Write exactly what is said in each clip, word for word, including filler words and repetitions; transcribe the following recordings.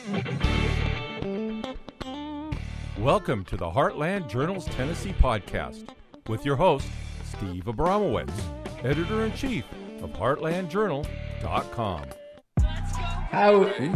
Welcome to the Heartland Journal's Tennessee podcast with your host, Steve Abramowitz, editor-in-chief of heartland journal dot com. Howdy.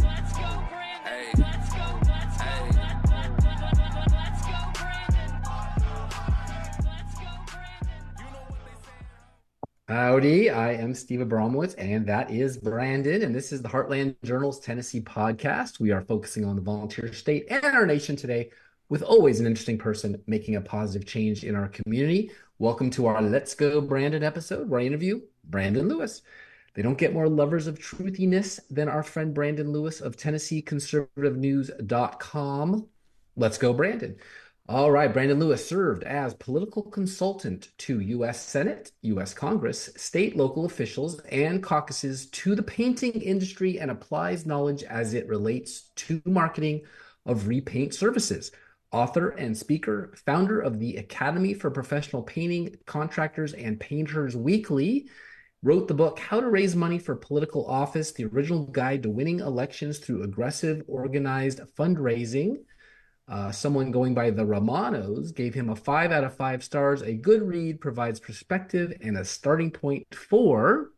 Howdy, I am Steve Abramowitz, and that is Brandon, and this is the Heartland Journal's Tennessee podcast. We are focusing on the volunteer state and our nation today, with always an interesting person making a positive change in our community. Welcome to our Let's Go Brandon episode, where I interview Brandon Lewis. They don't get more lovers of truthiness than our friend Brandon Lewis of Tennessee Conservative News dot com. Let's go, Brandon. All right, Brandon Lewis served as political consultant to U S Senate, U S Congress, state, local officials, and caucuses to the painting industry and applies knowledge as it relates to marketing of repaint services. Author and speaker, founder of the Academy for Professional Painting Contractors and Painters Weekly, wrote the book How to Raise Money for Political Office, the original guide to winning elections through aggressive, organized fundraising. Uh, someone going by the Romanos gave him a five out of five stars. A good read, provides perspective and a starting point for,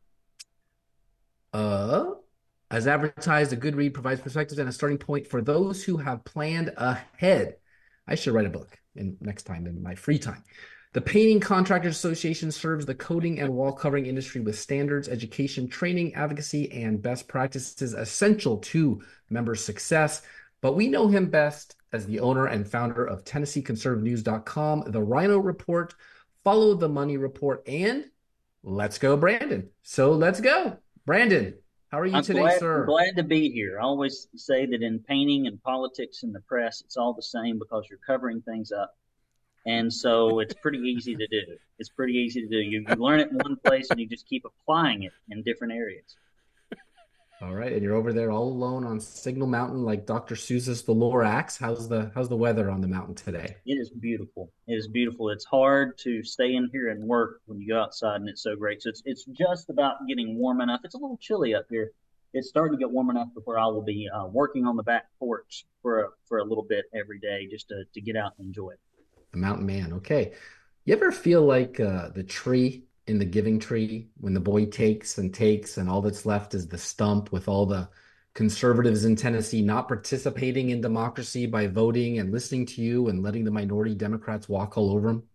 uh, as advertised, a good read provides perspective and a starting point for those who have planned ahead. I should write a book in, next time in my free time. The Painting Contractors Association serves the coating and wall covering industry with standards, education, training, advocacy, and best practices essential to member success. But we know him best as the owner and founder of Tennessee Conservative News dot com, The Rhino Report, Follow the Money Report, and Let's Go Brandon. So let's go. Brandon, how are you I'm today, glad, sir? I'm glad to be here. I always say that in painting and politics and the press, it's all the same because you're covering things up. And so it's pretty easy to do. It's pretty easy to do. You, you learn it in one place and you just keep applying it in different areas. All right, and you're over there all alone on Signal Mountain like Doctor Seuss's The Lorax. How's the how's the weather on the mountain today? It is beautiful. It is beautiful. It's hard to stay in here and work when you go outside, and it's so great. So it's it's just about getting warm enough. It's a little chilly up here. It's starting to get warm enough to where I will be uh, working on the back porch for a, for a little bit every day just to, to get out and enjoy it. The mountain man. Okay. You ever feel like uh, the tree in the giving tree when the boy takes and takes and all that's left is the stump, with all the conservatives in Tennessee not participating in democracy by voting and listening to you and letting the minority Democrats walk all over them?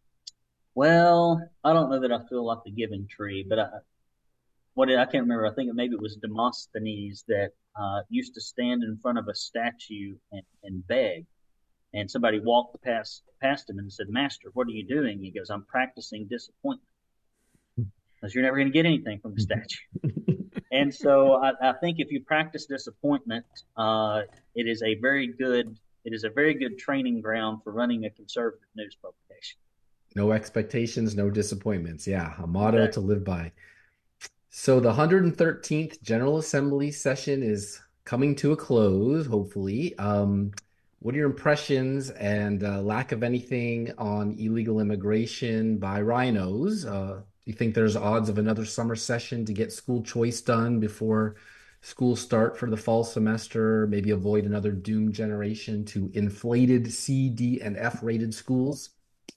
Well, I don't know that I feel like the giving tree, but I, what did, I can't remember. I think maybe it was Demosthenes that uh, used to stand in front of a statue and, and beg. And somebody walked past past him and said, "Master, what are you doing?" He goes, "I'm practicing disappointment." Because you're never going to get anything from the statue. And so I, I think if you practice disappointment, uh, it is a very good it is a very good training ground for running a conservative news publication. No expectations, no disappointments. Yeah, a motto Exactly. to live by. So the one hundred thirteenth General Assembly session is coming to a close, hopefully. Um, what are your impressions and uh, lack of anything on illegal immigration by rhinos? Uh, do you think there's odds of another summer session to get school choice done before school start for the fall semester? Maybe avoid another doomed generation to inflated C, D, and F rated schools?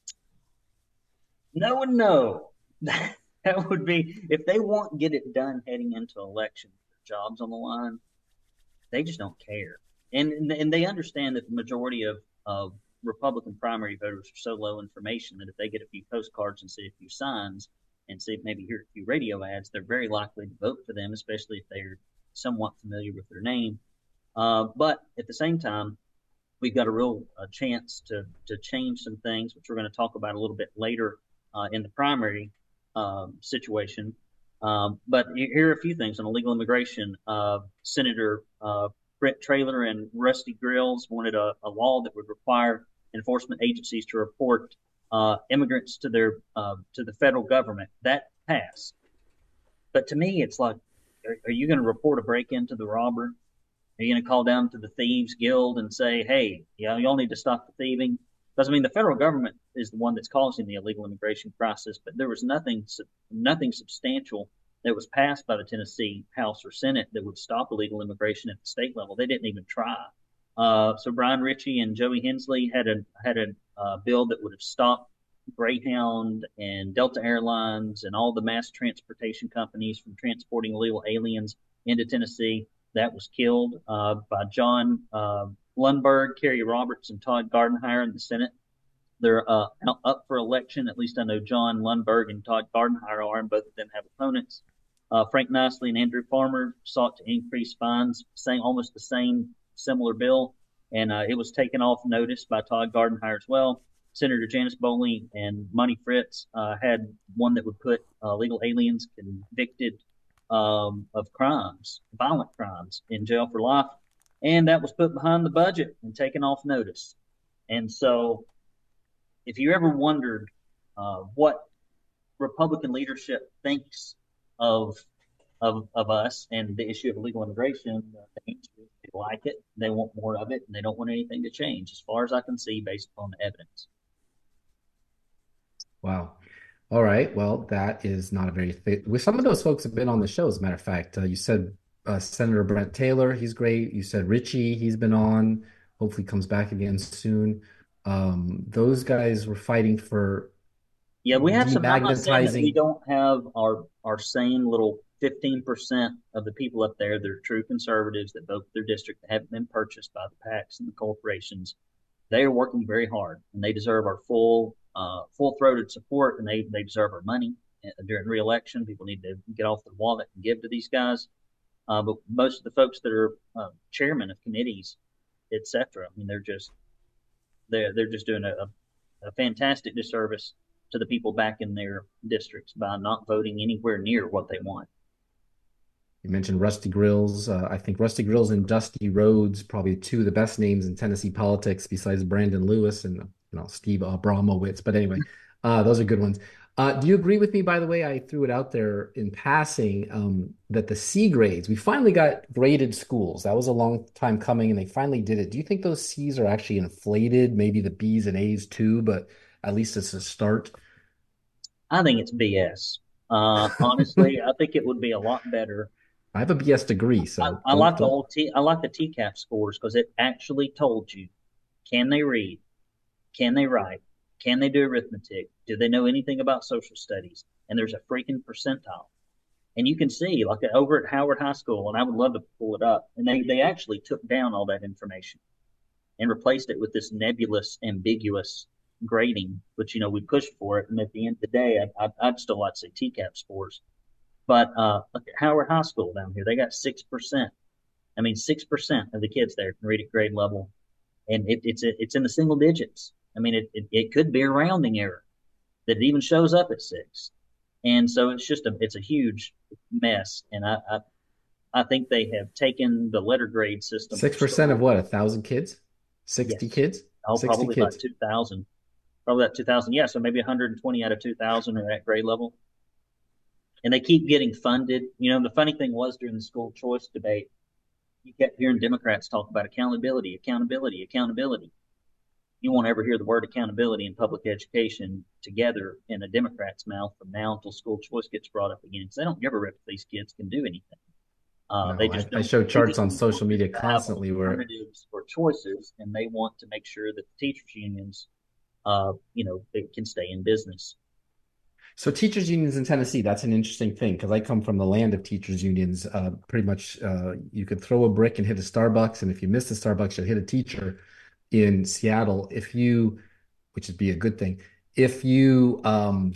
No and no. That would be, if they won't get it done heading into election, their jobs on the line, they just don't care. And and they understand that the majority of, of Republican primary voters are so low information that if they get a few postcards and see a few signs and see maybe hear a few radio ads, they're very likely to vote for them, especially if they're somewhat familiar with their name. Uh, but at the same time, we've got a real uh, chance to to change some things, which we're going to talk about a little bit later uh, in the primary um, situation. Um, but here are a few things on illegal immigration. Uh, Senator uh, Brett Traylor and Rusty Grills wanted a, a law that would require enforcement agencies to report uh, immigrants to their uh, to the federal government. That passed. But to me, it's like, are, are you going to report a break-in to the robber? Are you going to call down to the Thieves Guild and say, hey, you know, y'all need to stop the thieving? Because, I mean, the federal government is the one that's causing the illegal immigration crisis, but there was nothing nothing substantial that was passed by the Tennessee House or Senate that would stop illegal immigration at the state level. They didn't even try. Uh, so Brian Ritchie and Joey Hensley had a had a uh, bill that would have stopped Greyhound and Delta Airlines and all the mass transportation companies from transporting illegal aliens into Tennessee. That was killed uh, by John uh, Lundberg, Kerry Roberts, and Todd Gardenhire in the Senate. They're uh, up for election. At least I know John Lundberg and Todd Gardenhire are, and both of them have opponents. Uh, Frank Nicely and Andrew Farmer sought to increase fines, saying almost the same similar bill, and uh, it was taken off notice by Todd Gardenhire as well. Senator Janice Bowley and Monty Fritz uh, had one that would put uh, legal aliens convicted um, of crimes, violent crimes, in jail for life, and that was put behind the budget and taken off notice. And so, if you ever wondered uh, what Republican leadership thinks of of of us and the issue of illegal immigration, uh, the answer is they like it, they want more of it, and they don't want anything to change, as far as I can see, based upon the evidence. Wow. All right. Well, that is not a very fit. With some of those folks have been on the show, as a matter of fact. Uh, you said uh, Senator Brent Taylor, he's great. You said Ritchie, he's been on. Hopefully comes back again soon. Um, those guys were fighting for Yeah, we have some. I'm not saying that we demagnetizing. don't have our our same little fifteen percent of the people up there that are true conservatives that vote for their district that haven't been purchased by the PACs and the corporations. They are working very hard, and they deserve our full uh, full-throated support, and they, they deserve our money uh, during re-election. People need to get off their wallet and give to these guys. Uh, but most of the folks that are uh, chairmen of committees, et cetera, I mean, they're just they're they're just doing a, a fantastic disservice to the people back in their districts by not voting anywhere near what they want. You mentioned Rusty Grills. Uh, I think Rusty Grills and Dusty Rhodes, probably two of the best names in Tennessee politics besides Brandon Lewis and you know Steve Abramowitz. But anyway, uh, those are good ones. Uh, do you agree with me, by the way, I threw it out there in passing, um, that the C grades, we finally got graded schools. That was a long time coming, and they finally did it. Do you think those C's are actually inflated? Maybe the B's and A's too, but at least it's a start. I think it's B S. Uh, honestly, I think it would be a lot better. I have a B S degree, I, so I don't, like the don't. old T. I like the T CAP scores because it actually told you: can they read? Can they write? Can they do arithmetic? Do they know anything about social studies? And there's a freaking percentile. And you can see, like over at Howard High School, and I would love to pull it up, and they, they actually took down all that information and replaced it with this nebulous, ambiguous grading, which, you know, we pushed for it. And at the end of the day, I, I, I'd still like to say T CAP scores. But uh, look at Howard High School down here. They got six percent. I mean, six percent of the kids there can read at grade level. And it, it's it's in the single digits. I mean, it, it, it could be a rounding error that it even shows up at six. And so it's just a it's a huge mess. And I I, I think they have taken the letter grade system. Six percent of what? A thousand kids? Sixty Yes. kids? Oh, Sixty probably about kids. two thousand. Probably about two thousand. Yeah, so maybe one hundred twenty out of two thousand are at grade level. And they keep getting funded. You know, the funny thing was during the school choice debate, you kept hearing Democrats talk about accountability, accountability, accountability. You won't ever hear the word accountability in public education together in a Democrat's mouth from now until school choice gets brought up again, because they don't give a rip if these kids can do anything. Uh, No, they I, just I don't. show They charts just on want social media to have constantly where alternatives or choices, and they want to make sure that the teachers unions, uh, you know, they can stay in business. so teachers unions in Tennessee, that's an interesting thing because I come from the land of teachers unions. Uh, pretty much uh, you could throw a brick and hit a Starbucks, and if you miss the Starbucks, you'll hit a teacher in Seattle. If you, which would be a good thing, if you um,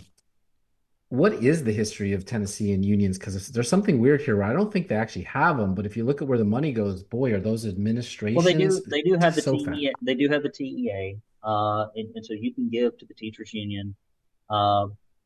what is the history of Tennessee and unions? Because there's something weird here where I don't think they actually have them, but if you look at where the money goes, boy, are those Well, they do. administrations They do have the so fat. T E A. They do have the T E A, uh, and, and so you can give to the teachers union. Uh,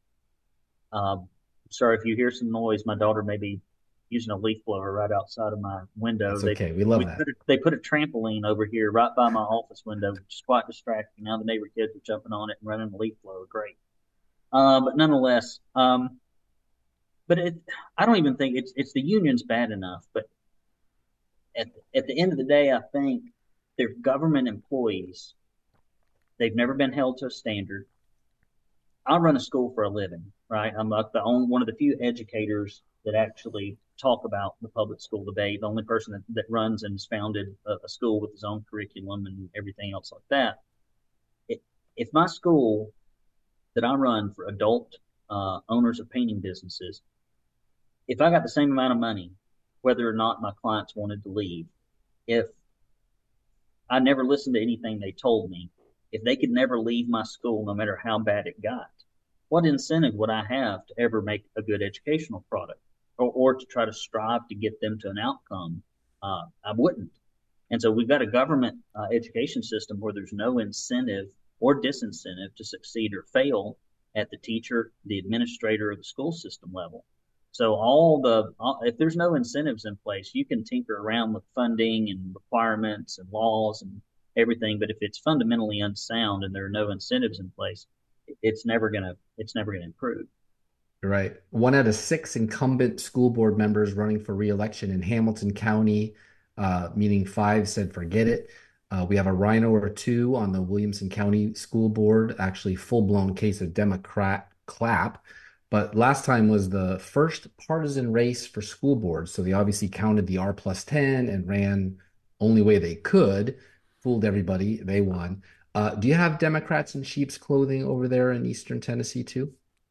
um, sorry if you hear some noise. My daughter may be using a leaf blower right outside of my window. That's They okay. We love we that. put a, they put a trampoline over here right by my office window, which is quite distracting. Now the neighbor kids are jumping on it and running the leaf blower. Great, uh, but nonetheless, um, but it, I don't even think it's it's the union's bad enough. But at at the end of the day, I think they're government employees. They've never been held to a standard. I run a school for a living, right? I'm like the only one of the few educators that actually talk about the public school debate. The only person that, that runs and has founded a, a school with his own curriculum and everything else like that. It, if my school that I run for adult uh, owners of painting businesses, if I got the same amount of money, whether or not my clients wanted to leave, if I never listened to anything they told me, if they could never leave my school no matter how bad it got, what incentive would I have to ever make a good educational product or, or to try to strive to get them to an outcome? Uh, I wouldn't. And so we've got a government uh, education system where there's no incentive or disincentive to succeed or fail at the teacher, the administrator, or the school system level. So all the all, if there's no incentives in place, you can tinker around with funding and requirements and laws and everything. But if it's fundamentally unsound and there are no incentives in place, it's never gonna it's never gonna improve. You're right. One out of six incumbent school board members running for re-election in Hamilton County, uh, meaning five said forget it. Uh, we have a rhino or two on the Williamson County School Board, actually full-blown case of Democrat clap. But last time was the first partisan race for school boards. So they obviously counted the R plus ten and ran only way they could, fooled everybody. They won. Uh, do you have Democrats in sheep's clothing over there in Eastern Tennessee too?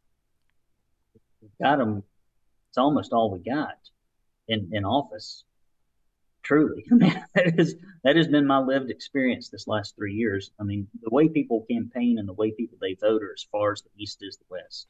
Got them. It's almost all we got in, in office. Truly, I mean, that is that has been my lived experience this last three years. I mean, the way people campaign and the way people they vote are as far as the East is the West.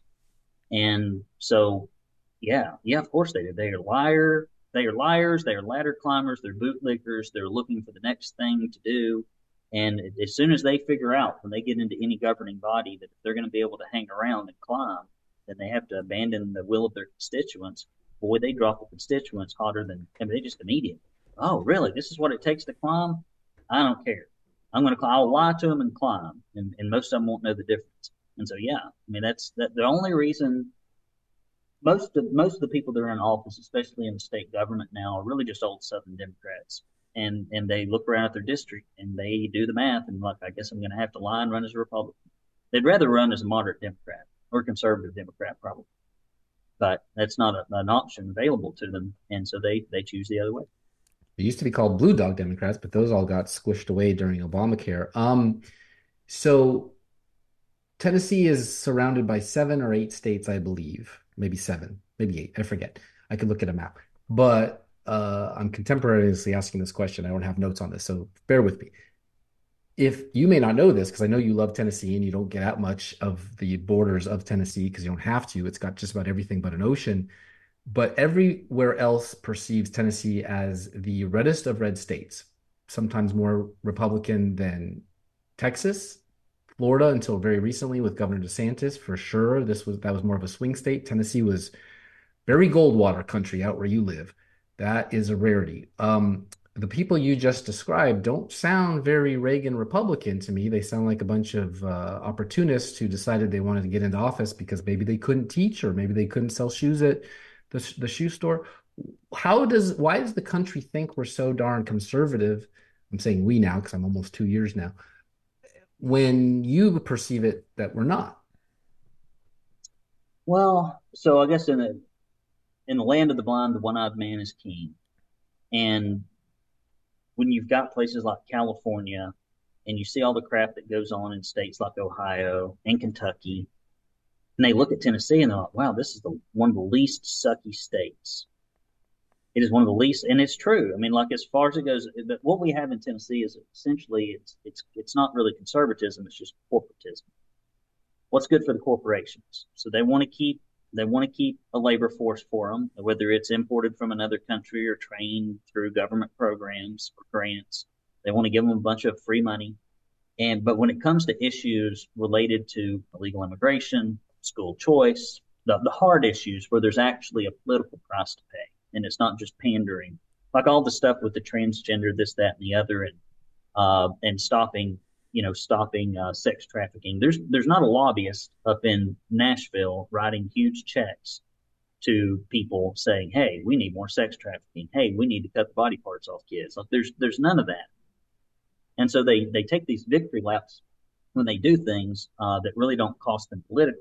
And so, yeah, yeah, of course they do. They are liar. They are liars. They are ladder climbers. They're bootlickers. They're looking for the next thing to do. And as soon as they figure out when they get into any governing body that they're going to be able to hang around and climb, then they have to abandon the will of their constituents. Boy, they drop the constituents hotter than, I mean, they just immediately. Oh, really? This is what it takes to climb? I don't care. I'm going to climb. I'll lie to them and climb. And, and most of them won't know the difference. And so, yeah, I mean, that's that, the only reason most of most of the people that are in office, especially in the state government now, are really just old Southern Democrats. And and they look around at their district and they do the math and like, I guess I'm going to have to lie and run as a Republican. They'd rather run as a moderate Democrat or conservative Democrat, probably. But that's not a, an option available to them. And so they, they choose the other way. It used to be called Blue Dog Democrats, but those all got squished away during Obamacare. Um, so Tennessee is surrounded by seven or eight states, I believe, maybe seven, maybe eight. I forget. I could look at a map, but uh, I'm contemporaneously asking this question. I don't have notes on this, so bear with me. If you may not know this, because I know you love Tennessee and you don't get out much of the borders of Tennessee because you don't have to. It's got just about everything but an ocean. But everywhere else perceives Tennessee as the reddest of red states, sometimes more Republican than Texas, Florida until very recently with Governor DeSantis. For sure, this was that was more of a swing state. Tennessee was very Goldwater country out where you live. That is a rarity. Um, the people you just described don't sound very Reagan Republican to me. They sound like a bunch of uh, opportunists who decided they wanted to get into office because maybe they couldn't teach or maybe they couldn't sell shoes at the, the shoe store. How does, why does the country think we're so darn conservative? I'm saying we now because I'm almost two years now, when you perceive it that we're not. Well, so I guess in the in the land of the blind, the one-eyed man is king. And when you've got places like California and you see all the crap that goes on in states like Ohio and Kentucky, and they look at Tennessee and they're like, wow, this is the one of the least sucky states. It is one of the least, and it's true. I mean, like as far as it goes, what we have in Tennessee is essentially it's it's it's not really conservatism; it's just corporatism. What's good for the corporations? So they want to keep they want to keep a labor force for them, whether it's imported from another country or trained through government programs or grants. They want to give them a bunch of free money, and but when it comes to issues related to illegal immigration, school choice, the the hard issues where there's actually a political price to pay. And it's not just pandering, like all the stuff with the transgender, this, that, and the other, and uh, and stopping, you know, stopping uh, sex trafficking. There's there's not a lobbyist up in Nashville writing huge checks to people saying, "Hey, we need more sex trafficking. Hey, we need to cut the body parts off kids." Like there's there's none of that. And so they they take these victory laps when they do things uh, that really don't cost them politically,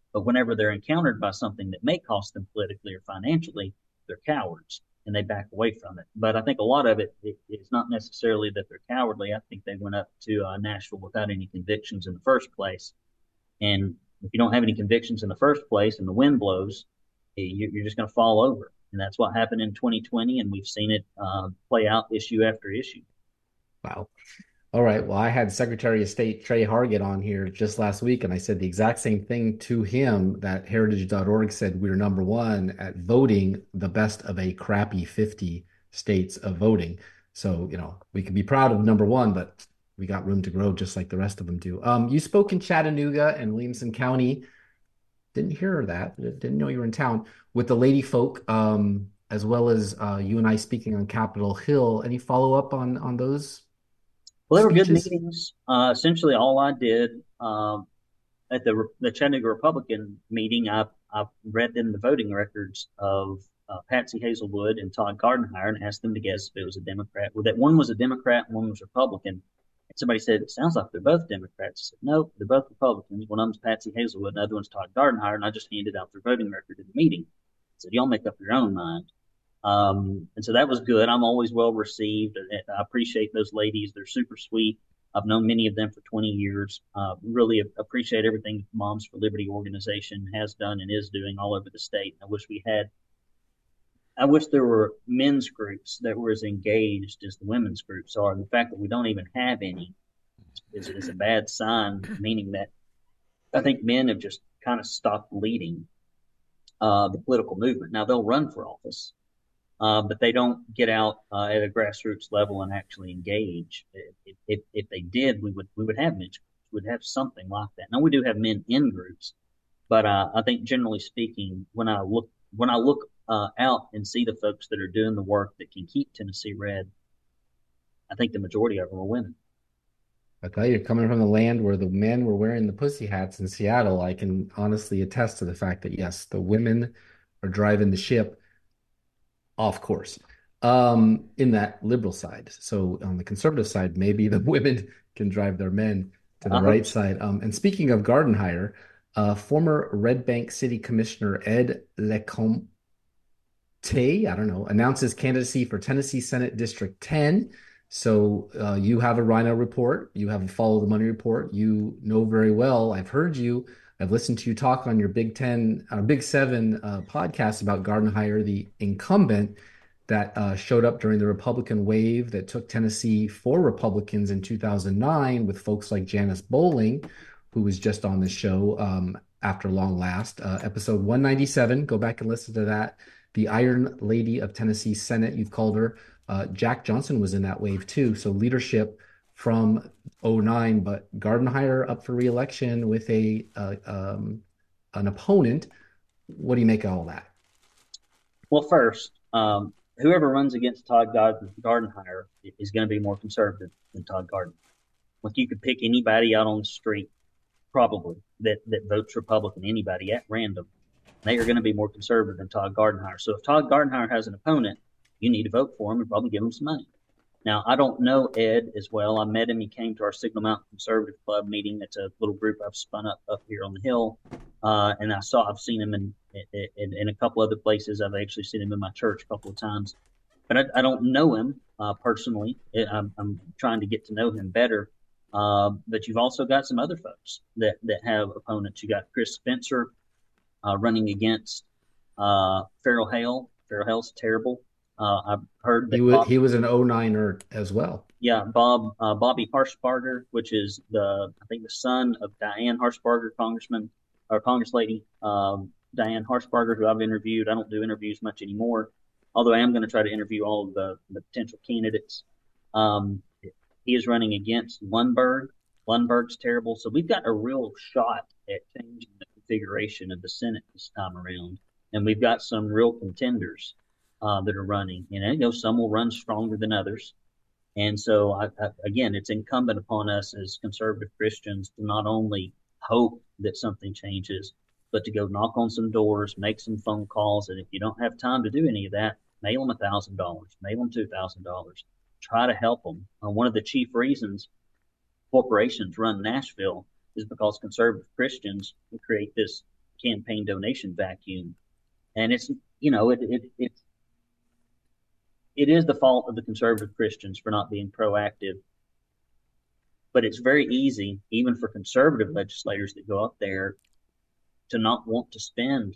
But whenever they're encountered by something that may cost them politically or financially, they're cowards and they back away from it. But I think a lot of it, it it's not necessarily that they're cowardly. I think they went up to uh, Nashville without any convictions in the first place. And if you don't have any convictions in the first place and the wind blows, you're just going to fall over. And that's what happened in twenty twenty. And we've seen it uh, play out issue after issue. Wow. All right. Well, I had Secretary of State Trey Hargett on here just last week, and I said the exact same thing to him, that heritage dot org said we're number one at voting the best of a crappy fifty states of voting. So, you know, we can be proud of number one, but we got room to grow just like the rest of them do. Um, you spoke in Chattanooga and Williamson County. Didn't hear that. Didn't know you were in town with the lady folk, um, as well as uh, you and I speaking on Capitol Hill. Any follow up on on those? Well, they were good speeches? meetings. Uh, essentially, all I did um, at the the Chattanooga Republican meeting, I I read them the voting records of uh, Patsy Hazelwood and Todd Gardenhire and asked them to guess if it was a Democrat. Well, that one was a Democrat and one was Republican. And somebody said, it sounds like they're both Democrats. I said, no, they're both Republicans. One of them's Patsy Hazelwood, the other one's Todd Gardenhire, and I just handed out their voting record at the meeting. I said, y'all make up your own mind. Um, and so that was good. I'm always well received. I appreciate those ladies. They're super sweet. I've known many of them for twenty years. Uh, really appreciate everything Moms for Liberty organization has done and is doing all over the state. I wish we had, I wish there were men's groups that were as engaged as the women's groups are. And the fact that we don't even have any is, is a bad sign, meaning that I think men have just kind of stopped leading uh, the political movement. Now they'll run for office. Uh, but they don't get out uh, at a grassroots level and actually engage. If, if, if they did, we would we would have men's groups. We'd have something like that. Now we do have men in groups, but uh, I think generally speaking, when I look when I look uh, out and see the folks that are doing the work that can keep Tennessee red, I think the majority of them are women. I tell you, coming from the land where the men were wearing the pussy hats in Seattle, I can honestly attest to the fact that yes, the women are driving the ship off course um, in that liberal side. So on the conservative side, maybe the women can drive their men to the uh-huh. right side. Um, and speaking of Gardenhire, uh, former Red Bank City Commissioner Ed Lecomte, I don't know, announces candidacy for Tennessee Senate District ten. So uh, you have a Rhino report. You have a Follow the Money report. You know very well. I've heard you. I've listened to you talk on your Big Ten, uh, Big Seven uh, podcast about Gardenhire, the incumbent that uh, showed up during the Republican wave that took Tennessee for Republicans in two thousand nine with folks like Janice Bowling, who was just on the show um, after long last. Uh, episode one ninety-seven, go back and listen to that. The Iron Lady of Tennessee Senate, you've called her. Uh, Jack Johnson was in that wave too. So leadership from oh nine, but Gardenhire up for re-election with a uh, um, an opponent. What do you make of all that? Well, first, um, whoever runs against Todd Gardenhire is going to be more conservative than Todd Gardenhire. Like you could pick anybody out on the street, probably that that votes Republican, anybody at random. They are going to be more conservative than Todd Gardenhire. So if Todd Gardenhire has an opponent, you need to vote for him and probably give him some money. Now, I don't know Ed as well. I met him. He came to our Signal Mountain Conservative Club meeting. It's a little group I've spun up up here on the hill. Uh, and I saw, I've seen him in, in, in a couple other places. I've actually seen him in my church a couple of times. But I, I don't know him uh, personally. I'm, I'm trying to get to know him better. Uh, but you've also got some other folks that, that have opponents. You got Chris Spencer uh, running against uh, Farrell Hale. Farrell Hale's terrible. Uh, I've heard that he was, Bob, he was an oh niner as well. Yeah, Bob uh, Bobby Harshbarger, which is the I think the son of Diane Harshbarger, Congressman or Congress lady um, Diane Harshbarger, who I've interviewed. I don't do interviews much anymore, although I am going to try to interview all of the, the potential candidates. Um, he is running against Lundberg. Lundberg's terrible, so we've got a real shot at changing the configuration of the Senate this time around, and we've got some real contenders. Uh, that are running, and you know, some will run stronger than others. And so, I, I, again, it's incumbent upon us as conservative Christians to not only hope that something changes, but to go knock on some doors, make some phone calls. And if you don't have time to do any of that, mail them a thousand dollars, mail them two thousand dollars. Try to help them. Uh, one of the chief reasons corporations run Nashville is because conservative Christians create this campaign donation vacuum. And it's, you know, it, it, it's, it is the fault of the conservative Christians for not being proactive. But it's very easy, even for conservative legislators that go up there, to not want to spend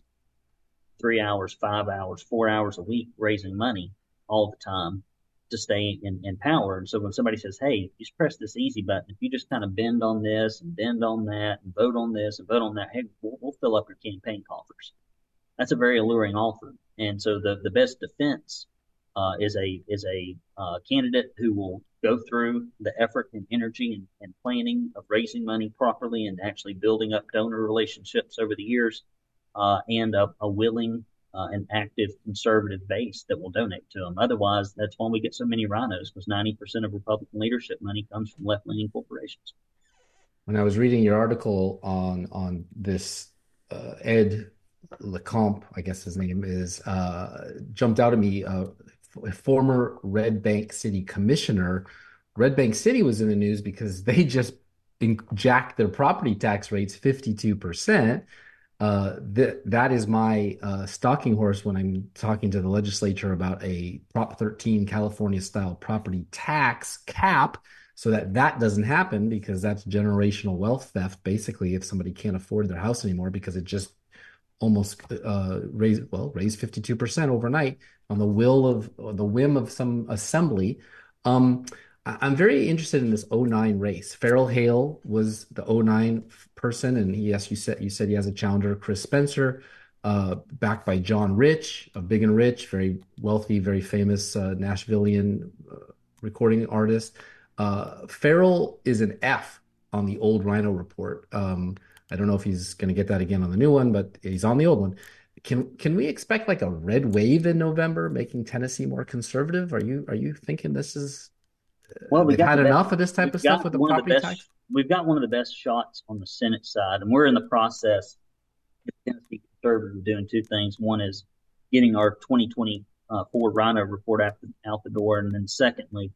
three hours, five hours, four hours a week raising money all the time to stay in, in power. And so when somebody says, hey, just press this easy button, if you just kind of bend on this and bend on that and vote on this and vote on that, hey, we'll, we'll fill up your campaign coffers. That's a very alluring offer. And so the, the best defense uh, is a is a uh, candidate who will go through the effort and energy and, and planning of raising money properly and actually building up donor relationships over the years, uh, and a, a willing uh, and active conservative base that will donate to them. Otherwise, that's why we get so many rhinos, because ninety percent of Republican leadership money comes from left-leaning corporations. When I was reading your article on on this, uh, Ed LeCompte, I guess his name is, uh, jumped out at me. Uh, a former Red Bank City commissioner. Red Bank City was in the news because they just jacked their property tax rates fifty-two percent. Uh, that that is my uh, stalking horse when I'm talking to the legislature about a Prop thirteen California style property tax cap, so that that doesn't happen, because that's generational wealth theft. Basically, if somebody can't afford their house anymore because it just almost uh, raised well raised fifty-two percent overnight on the will of the whim of some assembly. Um, I'm very interested in this oh nine race. Farrell Hale was the oh nine person, and he, yes, you said you said he has a challenger, Chris Spencer, uh, backed by John Rich of Big and Rich, very wealthy, very famous uh, Nashvilleian uh, recording artist. Uh, Farrell is an F on the old Rhino report. Um, I don't know if he's going to get that again on the new one, but he's on the old one. Can can we expect like a red wave in November, making Tennessee more conservative? Are you are you thinking this is well, we they've had the enough best, of this type of stuff with the one property of the best, tax? We've got one of the best shots on the Senate side, and we're in the process, the Tennessee conservatives, of doing two things. One is getting our twenty twenty-four Rhino report out the, out the door, and then secondly,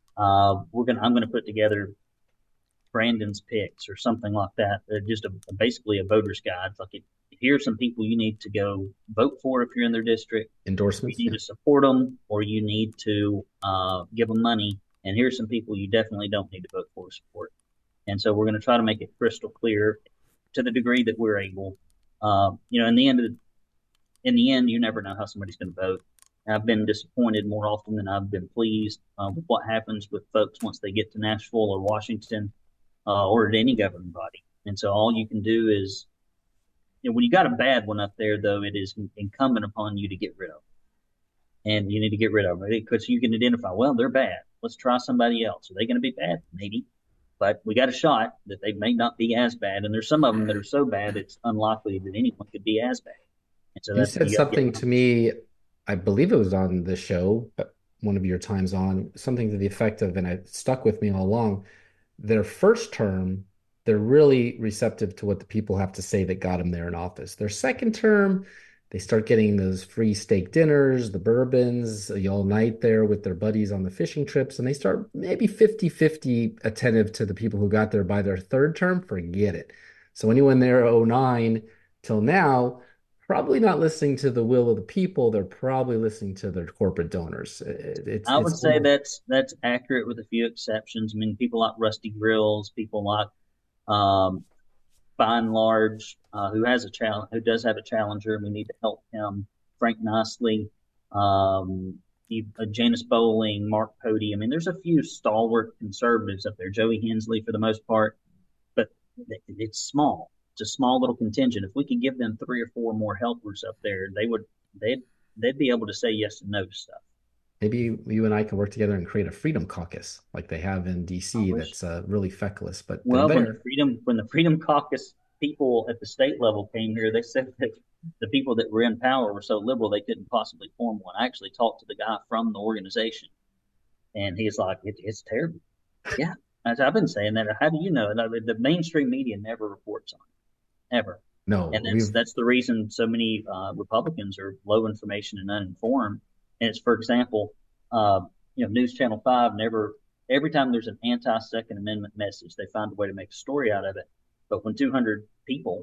uh, we're gonna I'm gonna put together Brandon's picks or something like that. They're just a, basically a voter's guide. Like, it, here's some people you need to go vote for if you're in their district. Endorsements. You need yeah. to support them, or you need to uh, give them money. And here's some people you definitely don't need to vote for or support. And so we're going to try to make it crystal clear to the degree that we're able. Uh, you know, in the end, of the, in the end, you never know how somebody's going to vote. I've been disappointed more often than I've been pleased uh, with what happens with folks once they get to Nashville or Washington. Uh, or at any governing body. And so all you can do is, you know, when you got a bad one up there, though, it is incumbent upon you to get rid of. And you need to get rid of them because you can identify, well, they're bad. Let's try somebody else. Are they going to be bad? Maybe. But we got a shot that they may not be as bad. And there's some of them that are so bad it's unlikely that anyone could be as bad. And so you said you something to me, I believe it was on the show, but one of your times on, something to the effect of, and it stuck with me all along, their first term, they're really receptive to what the people have to say that got them there in office. Their second term, they start getting those free steak dinners, the bourbons, all night there with their buddies on the fishing trips, and they start maybe fifty-fifty attentive to the people who got there. By their third term, forget it. So anyone there oh nine till now, probably not listening to the will of the people. They're probably listening to their corporate donors. It's, I would it's say that's that's accurate with a few exceptions. I mean, people like Rusty Grills, people like, um, by and large, uh, who has a challenge, who does have a challenger, and we need to help him. Frank Nicely, um, uh, Janice Bowling, Mark Pody. I mean, there's a few stalwart conservatives up there. Joey Hensley, for the most part, but it's small. It's a small little contingent. If we could give them three or four more helpers up there, they would they'd they'd be able to say yes and no to stuff. Maybe you and I can work together and create a freedom caucus like they have in D C that's uh, really feckless. But well, when the freedom when the Freedom Caucus people at the state level came here, they said that the people that were in power were so liberal they couldn't possibly form one. I actually talked to the guy from the organization, and he's like, it, "It's terrible." Yeah, as I've been saying that. How do you know? The mainstream media never reports on it. Ever. No. And that's, that's the reason so many uh, Republicans are low information and uninformed. And it's, for example, uh, you know, News Channel five never, every time there's an anti-Second Amendment message, they find a way to make a story out of it. But when two hundred people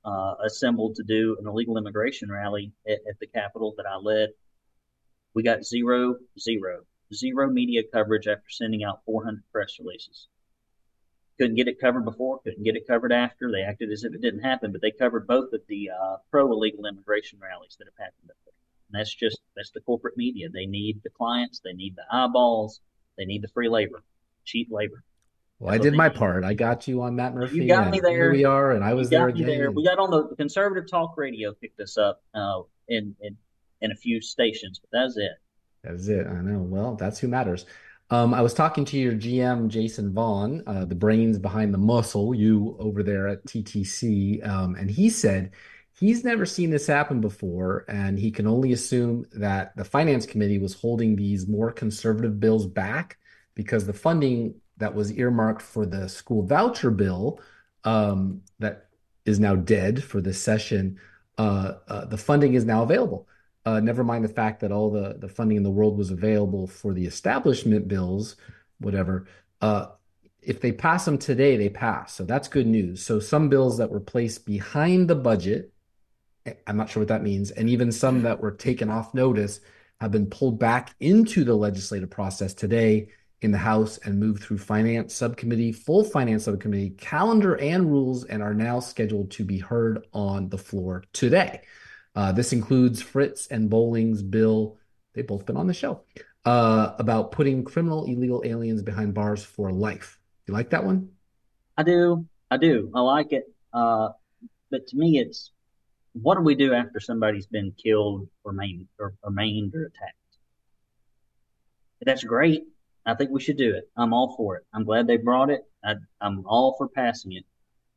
uh, assembled to do an illegal immigration rally at, at the Capitol that I led, we got zero, zero, zero media coverage after sending out four hundred press releases. Couldn't get it covered before, couldn't get it covered after. They acted as if it didn't happen, but they covered both of the uh, pro-illegal immigration rallies that have happened up there. And that's just, that's the corporate media. They need the clients, they need the eyeballs, they need the free labor, cheap labor. Well, that's I did my need. part. I got you on Matt Murphy. You got me there. Here we are, and I was you got there me again. There. We got on the conservative talk radio, picked us up uh, in, in in a few stations, but that's it. That's it. I know. Well, that's who matters. Um, I was talking to your G M, Jason Vaughn, uh, the brains behind the muscle, you over there at T T C, um, and he said he's never seen this happen before, and he can only assume that the Finance Committee was holding these more conservative bills back because the funding that was earmarked for the school voucher bill um, that is now dead for this session, uh, uh, the funding is now available. Uh, never mind the fact that all the, the funding in the world was available for the establishment bills, whatever. Uh, if they pass them today, they pass. So that's good news. So some bills that were placed behind the budget, I'm not sure what that means, and even some that were taken off notice have been pulled back into the legislative process today in the House and moved through Finance Subcommittee, full Finance Subcommittee, calendar and rules, and are now scheduled to be heard on the floor today. Uh, this includes Fritz and Bowling's bill, they've both been on the show, uh, about putting criminal illegal aliens behind bars for life. You like that one? I do. I do. I like it. Uh, but to me, it's, what do we do after somebody's been killed or maimed or, or maimed or attacked? That's great. I think we should do it. I'm all for it. I'm glad they brought it. I, I'm all for passing it.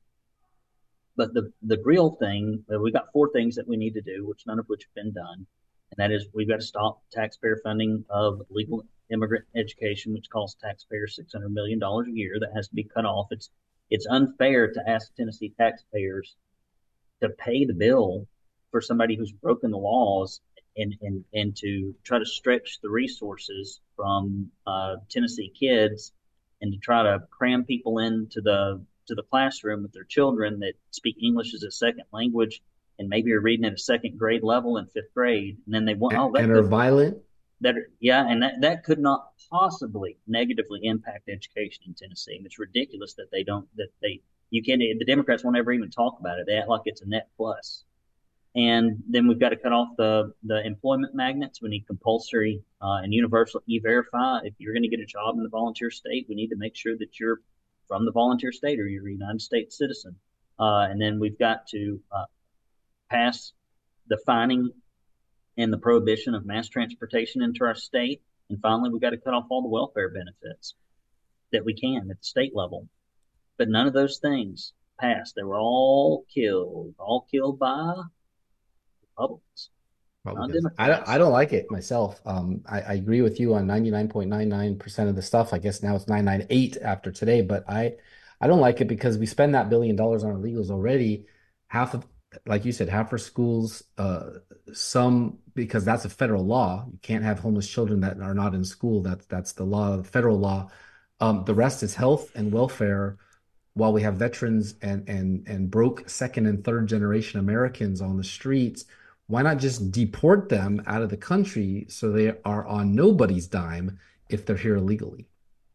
But the, the real thing, we got four things that we need to do, which none of which have been done. And that is we've got to stop taxpayer funding of legal immigrant education, which costs taxpayers six hundred million dollars a year. That has to be cut off. It's, it's unfair to ask Tennessee taxpayers to pay the bill for somebody who's broken the laws and, and, and to try to stretch the resources from uh, Tennessee kids and to try to cram people into the to the classroom with their children that speak English as a second language and maybe are reading at a second grade level in fifth grade. And then they want, oh, that and are could, violent. That are, yeah. And that, that could not possibly negatively impact education in Tennessee. And it's ridiculous that they don't, that they, you can't, the Democrats won't ever even talk about it. They act like it's a net plus. And then we've got to cut off the, the employment magnets. We need compulsory uh, and universal e-verify. If you're going to get a job in the volunteer state, we need to make sure that you're from the volunteer state or you're a United States citizen. Uh, and then we've got to uh, pass the fining and the prohibition of mass transportation into our state. And finally, we've got to cut off all the welfare benefits that we can at the state level. But none of those things passed. They were all killed, all killed by Republicans. I don't, I don't like it myself. Um, I, I agree with you on ninety-nine point nine nine percent of the stuff. I guess now it's nine ninety-eight after today, but I, I don't like it because we spend that billion dollars on illegals already. Half of, like you said, half for schools, uh, some, because that's a federal law. You can't have homeless children that are not in school. That's, that's the law, the federal law. Um, the rest is health and welfare, while we have veterans and, and, and broke second and third generation Americans on the streets. Why not just deport them out of the country so they are on nobody's dime if they're here illegally?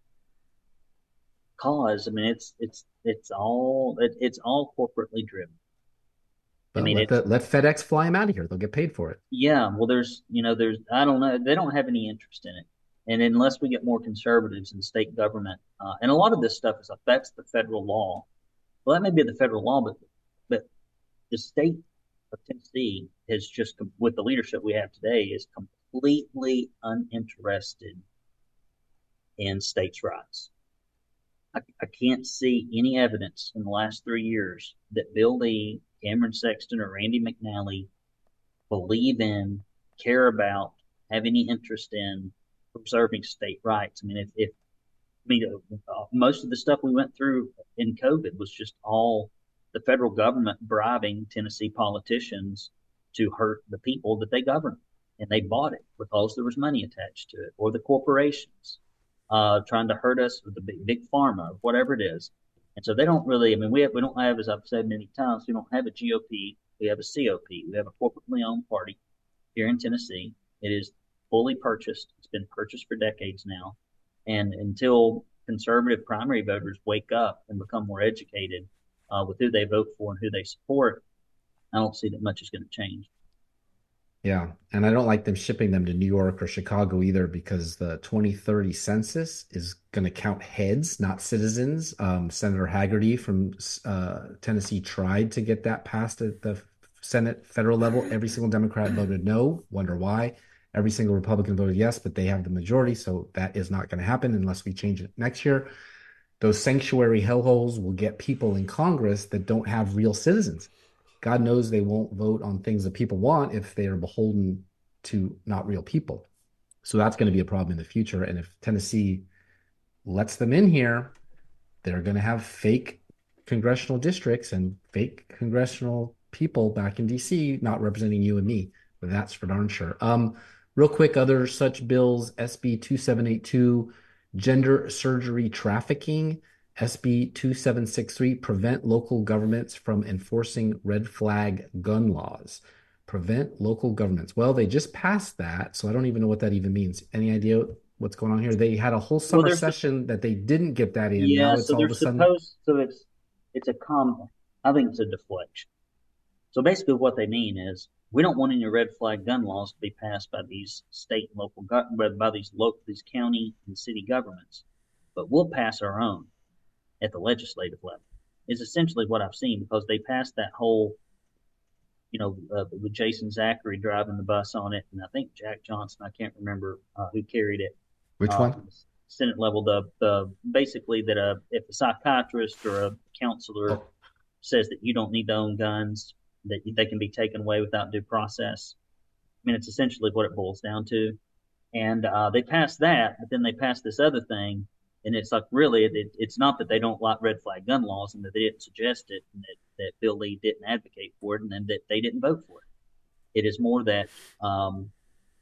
Cause I mean, it's it's it's all it, it's all corporately driven. But I mean, let, the, let FedEx fly them out of here; they'll get paid for it. Yeah, well, there's you know, there's I don't know, they don't have any interest in it, and unless we get more conservatives in state government, uh, and a lot of this stuff is affects the federal law. Well, that may be the federal law, but but the state of Tennessee is just, with the leadership we have today, is completely uninterested in states' rights. I, I can't see any evidence in the last three years that Bill Lee, Cameron Sexton, or Randy McNally believe in, care about, have any interest in preserving state rights. I mean, if, if I mean, uh, most of the stuff we went through in COVID was just all the federal government bribing Tennessee politicians to hurt the people that they govern. And they bought it because there was money attached to it, or the corporations uh, trying to hurt us with the big, big pharma, whatever it is. And so they don't really, I mean, we have, we don't have, as I've said many times, we don't have a G O P. We have a C O P. We have a corporately owned party here in Tennessee. It is fully purchased. It's been purchased for decades now. And until conservative primary voters wake up and become more educated uh, with who they vote for and who they support, I don't see that much is going to change. Yeah, and I don't like them shipping them to New York or Chicago either, because the twenty thirty census is going to count heads, not citizens. Um, Senator Hagerty from uh, Tennessee tried to get that passed at the Senate federal level. Every single Democrat voted no. Wonder why. Every single Republican voted yes, but they have the majority, so that is not going to happen unless we change it next year. Those sanctuary hellholes will get people in Congress that don't have real citizens. God knows they won't vote on things that people want if they are beholden to not real people. So that's going to be a problem in the future. And if Tennessee lets them in here, they're going to have fake congressional districts and fake congressional people back in D C not representing you and me. But that's for darn sure. Um, real quick, other such bills, S B two seven eight two, gender surgery trafficking. S B two seven six three, prevent local governments from enforcing red flag gun laws. Prevent local governments. Well, they just passed that, so I don't even know what that even means. Any idea what's going on here? They had a whole summer well, session that they didn't get that in. Yeah, now it's so all they're of a sudden... supposed, so it's it's a com. I think it's a deflection. So basically, what they mean is we don't want any red flag gun laws to be passed by these state and local by these local these county and city governments, but we'll pass our own at the legislative level, is essentially what I've seen, because they passed that whole, you know, uh, with Jason Zachary driving the bus on it, and I think Jack Johnson, I can't remember uh, who carried it. Which uh, one? Senate level, the, the basically that a, if a psychiatrist or a counselor oh. says that you don't need to own guns, that they can be taken away without due process. I mean, it's essentially what it boils down to. And uh, they passed that, but then they passed this other thing. And it's like, really, it, it's not that they don't like red flag gun laws and that they didn't suggest it and that, that Bill Lee didn't advocate for it and then that they didn't vote for it. It is more that um,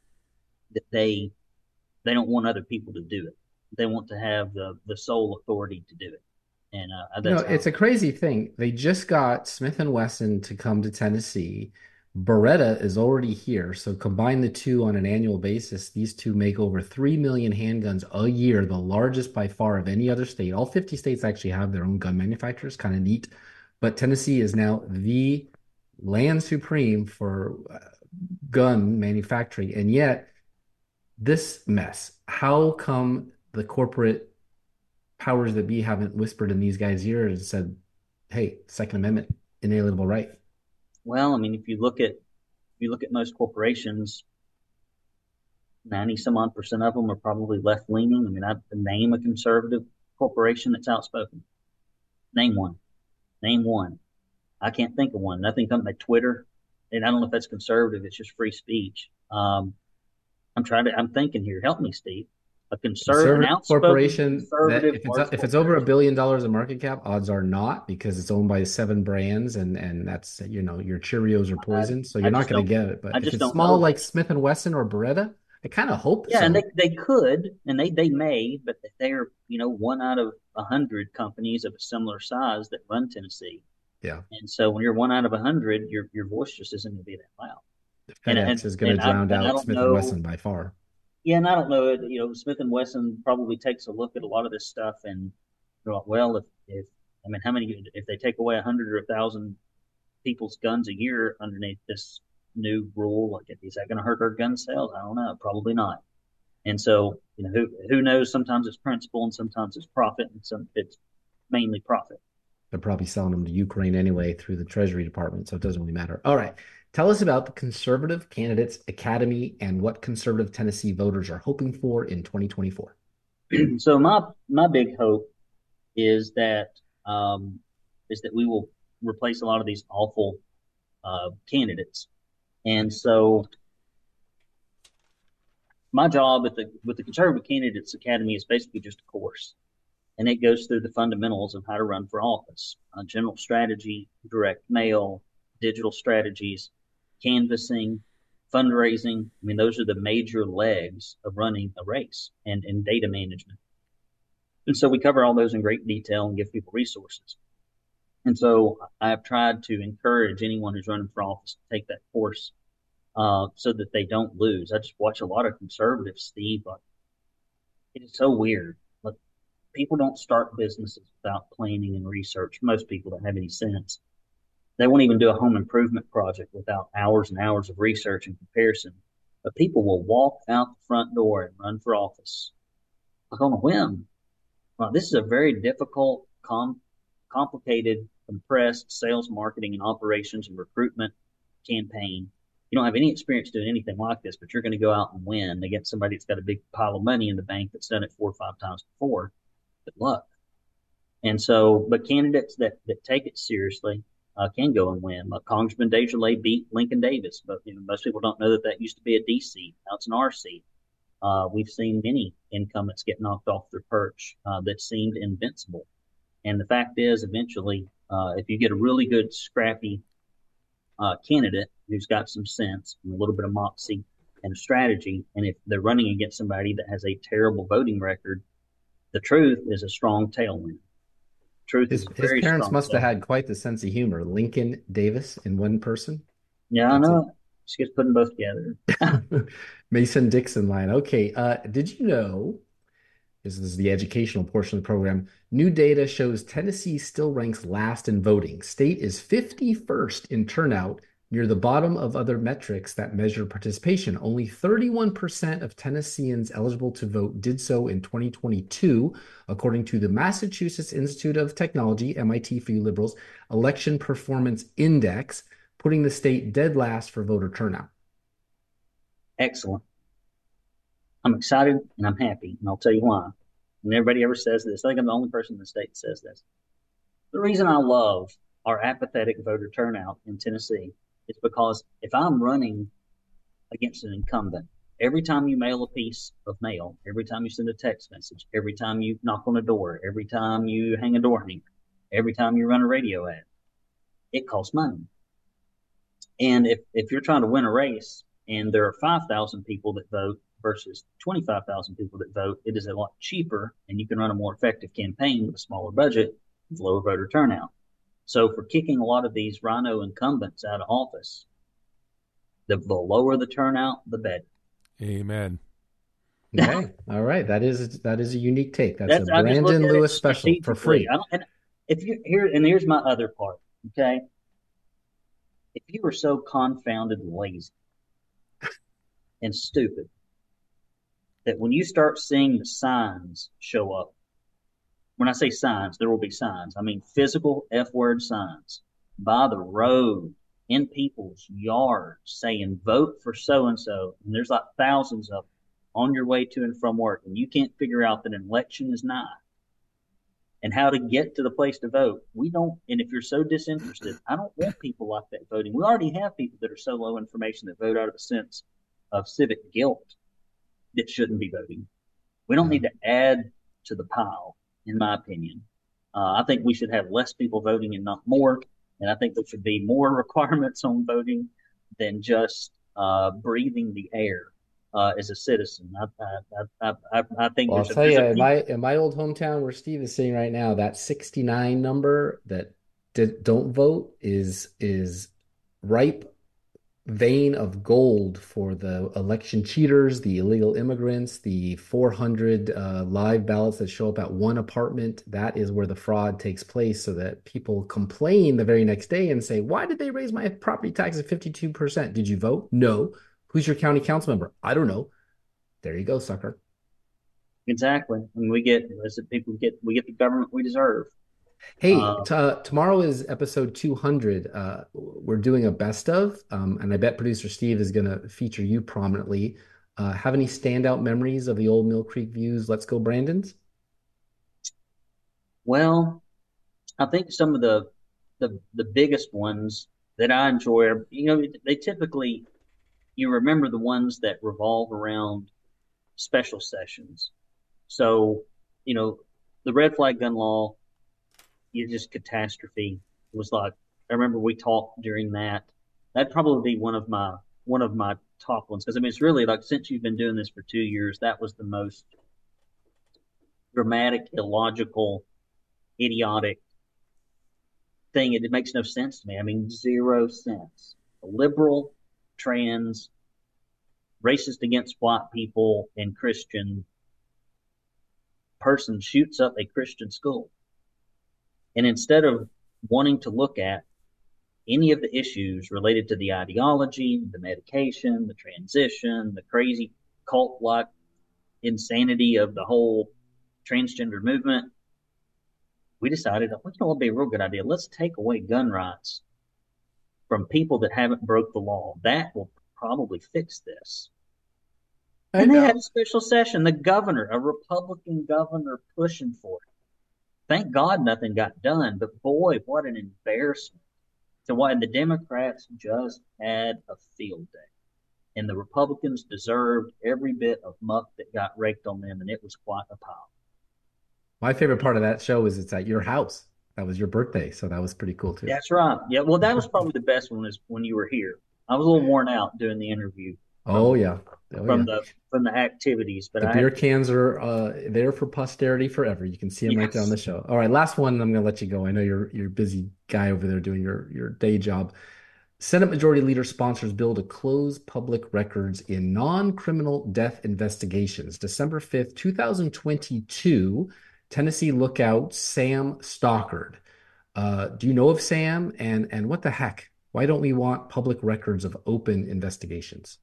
that they they don't want other people to do it. They want to have the, the sole authority to do it. And uh, that's you know, it's a crazy thing. They just got Smith and Wesson to come to Tennessee. Beretta is already here. So combine the two on an annual basis. These two make over three million handguns a year, the largest by far of any other state. All fifty states actually have their own gun manufacturers, kind of neat. But Tennessee is now the land supreme for gun manufacturing. And yet, this mess, how come the corporate powers that be haven't whispered in these guys' ears and said, hey, Second Amendment, inalienable right? Well, I mean, if you look at if you look at most corporations, ninety some odd percent of them are probably left leaning. I mean, I name a conservative corporation that's outspoken. Name one. Name one. I can't think of one. Nothing comes like Twitter, and I don't know if that's conservative. It's just free speech. Um, I'm trying to. I'm thinking here. Help me, Steve. A conservative, conservative corporation that if it's if it's over a billion dollars in market cap, odds are not, because it's owned by seven brands, and and that's, you know, your Cheerios are poison, so you're not going to get it. But if it's small know. like Smith and Wesson or Beretta, I kind of hope. Yeah, so. and they they could, and they they may, but they're, you know, one out of a hundred companies of a similar size that run Tennessee. Yeah, and so when you're one out of a hundred, your your voice just isn't going to be that loud. FedEx and, and, is going to drown I, out Smith know, and Wesson by far. Yeah, and I don't know. You know, Smith and Wesson probably takes a look at a lot of this stuff and go, well, if, if I mean, how many? If they take away a hundred or a thousand people's guns a year underneath this new rule, like, is that going to hurt our gun sales? I don't know. Probably not. And so, you know, who who knows? Sometimes it's principle, and sometimes it's profit, and some it's mainly profit. They're probably selling them to Ukraine anyway through the Treasury Department, so it doesn't really matter. All right. Tell us about the Conservative Candidates Academy and what conservative Tennessee voters are hoping for in twenty twenty-four. So my my big hope is that um, is that we will replace a lot of these awful uh, candidates, and so my job at the with the Conservative Candidates Academy is basically just a course, and it goes through the fundamentals of how to run for office, uh, general strategy, direct mail, digital strategies, canvassing, fundraising. I mean, those are the major legs of running a race, and, and data management. And so we cover all those in great detail and give people resources. And so I've tried to encourage anyone who's running for office to take that course uh, so that they don't lose. I just watch a lot of conservatives, Steve. Like, it is so weird. Like, people don't start businesses without planning and research. Most people don't have any sense. They won't even do a home improvement project without hours and hours of research and comparison. But people will walk out the front door and run for office like on a whim. Well, this is a very difficult, com- complicated, compressed sales, marketing, and operations and recruitment campaign. You don't have any experience doing anything like this, but you're going to go out and win against somebody that's got a big pile of money in the bank that's done it four or five times before. Good luck. And so, but candidates that, that take it seriously uh, can go and win. Like Congressman Desjardins beat Lincoln Davis, but you know, most people don't know that that used to be a D seat. Now it's an R seat. Uh, we've seen many incumbents get knocked off their perch uh, that seemed invincible. And the fact is, eventually, uh, if you get a really good, scrappy uh, candidate who's got some sense and a little bit of moxie and a strategy, and if they're running against somebody that has a terrible voting record, the truth is a strong tailwind. Truth His, is a his very parents strong must have tailwind. had quite the sense of humor. Lincoln Davis in one person. Yeah, I That's know. Just gets putting both together. it. Mason Dixon line. Okay. Uh, did you know, this is the educational portion of the program, new data shows Tennessee still ranks last in voting. State is fifty-first in turnout, near the bottom of other metrics that measure participation. Only thirty-one percent of Tennesseans eligible to vote did so in twenty twenty-two, according to the Massachusetts Institute of Technology, M I T for you liberals, Election Performance Index, putting the state dead last for voter turnout. Excellent. I'm excited and I'm happy, and I'll tell you why. And everybody ever says this. I think I'm the only person in the state that says this. The reason I love our apathetic voter turnout in Tennessee is because if I'm running against an incumbent, every time you mail a piece of mail, every time you send a text message, every time you knock on a door, every time you hang a door hanger, every time you run a radio ad, it costs money. And if, if you're trying to win a race and there are five thousand people that vote versus twenty-five thousand people that vote, it is a lot cheaper and you can run a more effective campaign with a smaller budget with lower voter turnout. So for kicking a lot of these rhino incumbents out of office, the, the lower the turnout, the better. Amen. Okay. All right. That is that is a unique take. That's, That's a I just look Brandon at Lewis it special for strategically. free. I don't, and if you here and here's my other part, okay? If you are so confounded lazy and stupid that when you start seeing the signs show up, when I say signs, there will be signs. I mean physical F word signs by the road, in people's yards, saying vote for so and so, and there's like thousands of them on your way to and from work, and you can't figure out that an election is nigh and how to get to the place to vote. We don't, and if you're so disinterested, I don't want people like that voting. We already have people that are so low information that vote out of a sense of civic guilt that shouldn't be voting. We don't need to add to the pile, in my opinion. Uh, I think we should have less people voting and not more. And I think there should be more requirements on voting than just uh, breathing the air uh, as a citizen. I, I, I, I, I think Well, I'll there's a, tell you, there's a in my in my old hometown where Steve is sitting right now, that sixty-nine number that did, don't vote is is ripe vein of gold for the election cheaters, the illegal immigrants, the four hundred uh, live ballots that show up at one apartment. That is where the fraud takes place, so that people complain the very next day and say, why did they raise my property tax at fifty-two percent? Did you vote? No. Who's your county council member? I don't know. There you go, sucker. exactly. And we get, as people get, we get the government we deserve. Hey, Uh, t uh, tomorrow is episode two hundred. Uh, we're doing a best of, um, and I bet producer Steve is going to feature you prominently. Uh, have any standout memories of the old Mill Creek Views Let's Go Brandons? well, I think some of the, the, the biggest ones that I enjoy are, you know, they typically, you remember the ones that revolve around special sessions. So, you know, the red flag gun law, you just catastrophe. It was like, I remember we talked during that. That'd probably be one of my one of my top ones because I mean it's really like since you've been doing this for two years, that was the most dramatic, illogical, idiotic thing. It, it makes no sense to me. I mean, zero sense. A liberal, trans, racist against white people, and Christian person shoots up a Christian school. And instead of wanting to look at any of the issues related to the ideology, the medication, the transition, the crazy cult-like insanity of the whole transgender movement, we decided, well, you know what would be a real good idea? Let's take away gun rights from people that haven't broke the law. That will probably fix this. I And they know. had a special session. The governor, a Republican governor, pushing for it. Thank God nothing got done, but boy, what an embarrassment. So why the Democrats just had a field day. And the Republicans deserved every bit of muck that got raked on them, and it was quite a pile. My favorite part of that show is it's at your house. That was your birthday, so that was pretty cool too. That's right. Yeah, well, that was probably the best one is when you were here. I was a little worn out doing the interview. From, Oh yeah. Oh, from yeah. the from the activities, but The I beer had, cans are uh, there for posterity forever. You can see them right there on the yes. show. All right, last one, and I'm going to let you go. I know you're you're a busy guy over there doing your your day job. Senate Majority Leader sponsors bill to close public records in non-criminal death investigations. December fifth, twenty twenty-two, Tennessee lookout Sam Stockard. Uh, do you know of Sam? And and what the heck? Why don't we want public records of open investigations?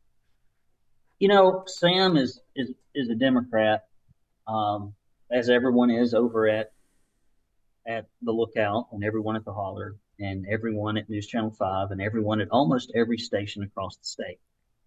You know, Sam is is is a Democrat, um, as everyone is over at at the Lookout, and everyone at the Holler, and everyone at News Channel Five, and everyone at almost every station across the state.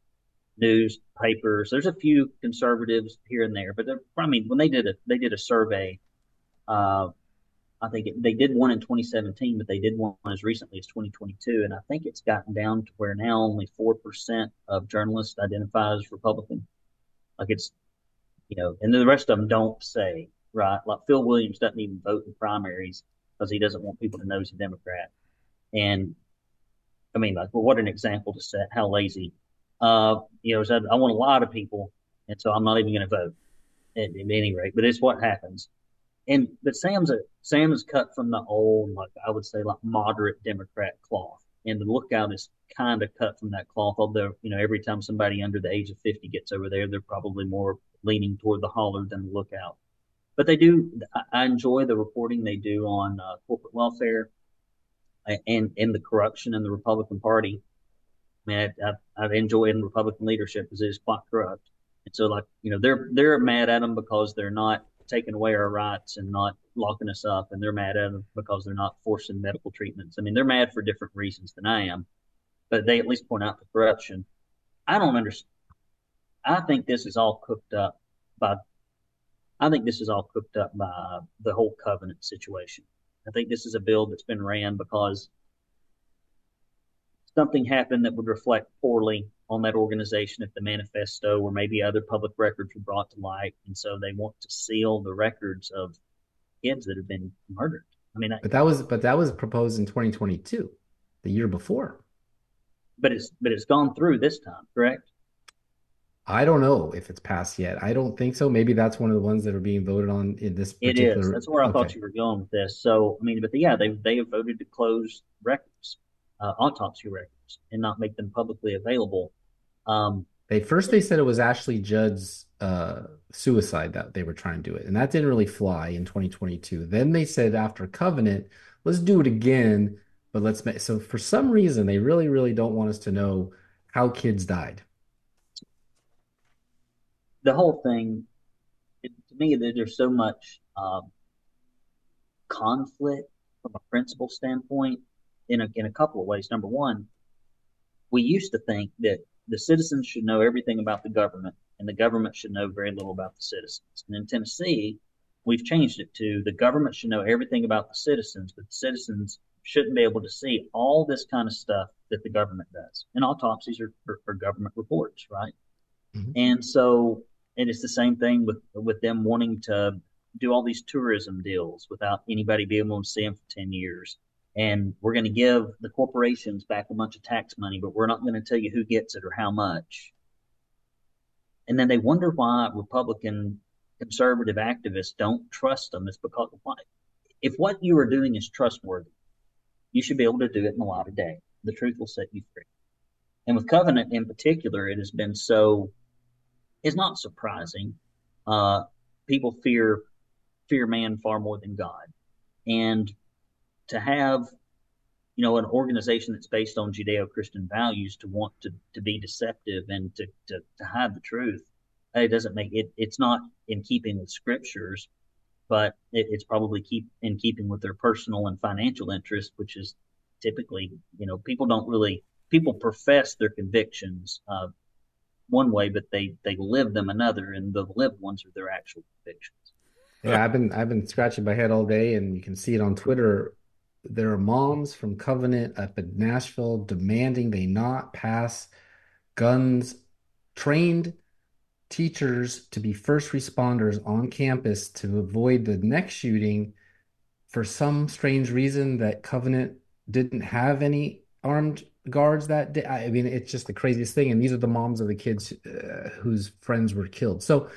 News, papers. There's a few conservatives here and there, but I mean, when they did a they did a survey, uh, I think it, they did one in twenty seventeen, but they did one as recently as twenty twenty-two, and I think it's gotten down to where now only four percent of journalists identify as Republican. Like it's, you know, and the rest of them don't say, right? Like Phil Williams doesn't even vote in primaries because he doesn't want people to know he's a Democrat. And I mean, like, well, what an example to set how lazy. Uh, you know, I, I want a lot of people, and so I'm not even going to vote at, at any rate. But it's what happens. And but Sam's a Sam is cut from the old, like I would say, like moderate Democrat cloth, and the Lookout is kind of cut from that cloth. Although you know, every time somebody under the age of fifty gets over there, they're probably more leaning toward the Holler than the Lookout. But they do. I enjoy the reporting they do on uh, corporate welfare and and the corruption in the Republican Party. I mean, I, I, I enjoy it in Republican leadership because it is quite corrupt. And so, like you know, they're they're mad at them because they're not taking away our rights and not locking us up, and they're mad at them because they're not forcing medical treatments. I mean, they're mad for different reasons than I am, but they at least point out the corruption. I don't understand. I think this is all cooked up by. I think this is all cooked up by the whole covenant situation. I think this is a bill that's been ran because something happened that would reflect poorly on that organization if the manifesto or maybe other public records were brought to light. And so they want to seal the records of kids that have been murdered. I mean, But that was but that was proposed in twenty twenty-two, the year before. but it's but it's gone through this time, correct? I don't know if it's passed yet. I don't think so. Maybe that's one of the ones that are being voted on in this It is. particular. That's where I Okay. thought you were going with this. So, I mean, but yeah, they they have voted to close records, uh, autopsy records, and not make them publicly available. Um, They first they said it was Ashley Judd's uh, suicide that they were trying to do it, and that didn't really fly in twenty twenty-two. Then they said after Covenant, let's do it again, but let's make so for some reason they really really don't want us to know how kids died. the whole thing, it, to me, there- there's so much um, conflict from a principle standpoint in a in a couple of ways. Number one, we used to think that the citizens should know everything about the government, and the government should know very little about the citizens. And in Tennessee, we've changed it to the government should know everything about the citizens, but the citizens shouldn't be able to see all this kind of stuff that the government does. And autopsies are, are, are government reports, right? Mhm. And so, and it's the same thing with with them wanting to do all these tourism deals without anybody being able to see them for ten years. And we're going to give the corporations back a bunch of tax money, but we're not going to tell you who gets it or how much. And then they wonder why Republican conservative activists don't trust them is because if what you are doing is trustworthy, you should be able to do it in the light of day. The truth will set you free. And with Covenant in particular, it has been so, it's not surprising. Uh, people fear, fear man far more than God. And to have, you know, an organization that's based on Judeo-Christian values to want to, to be deceptive and to, to, to hide the truth, it doesn't make it, it's not in keeping with scriptures, but it, it's probably keep in keeping with their personal and financial interest, which is typically, you know, people don't really, people profess their convictions uh, one way, but they, they live them another, and the lived ones are their actual convictions. Yeah, I've been I've been scratching my head all day, and you can see it on Twitter. There are moms from Covenant up in Nashville demanding they not pass guns, trained teachers to be first responders on campus to avoid the next shooting for some strange reason that Covenant didn't have any armed guards that day. I mean, it's just the craziest thing. And these are the moms of the kids uh, whose friends were killed. So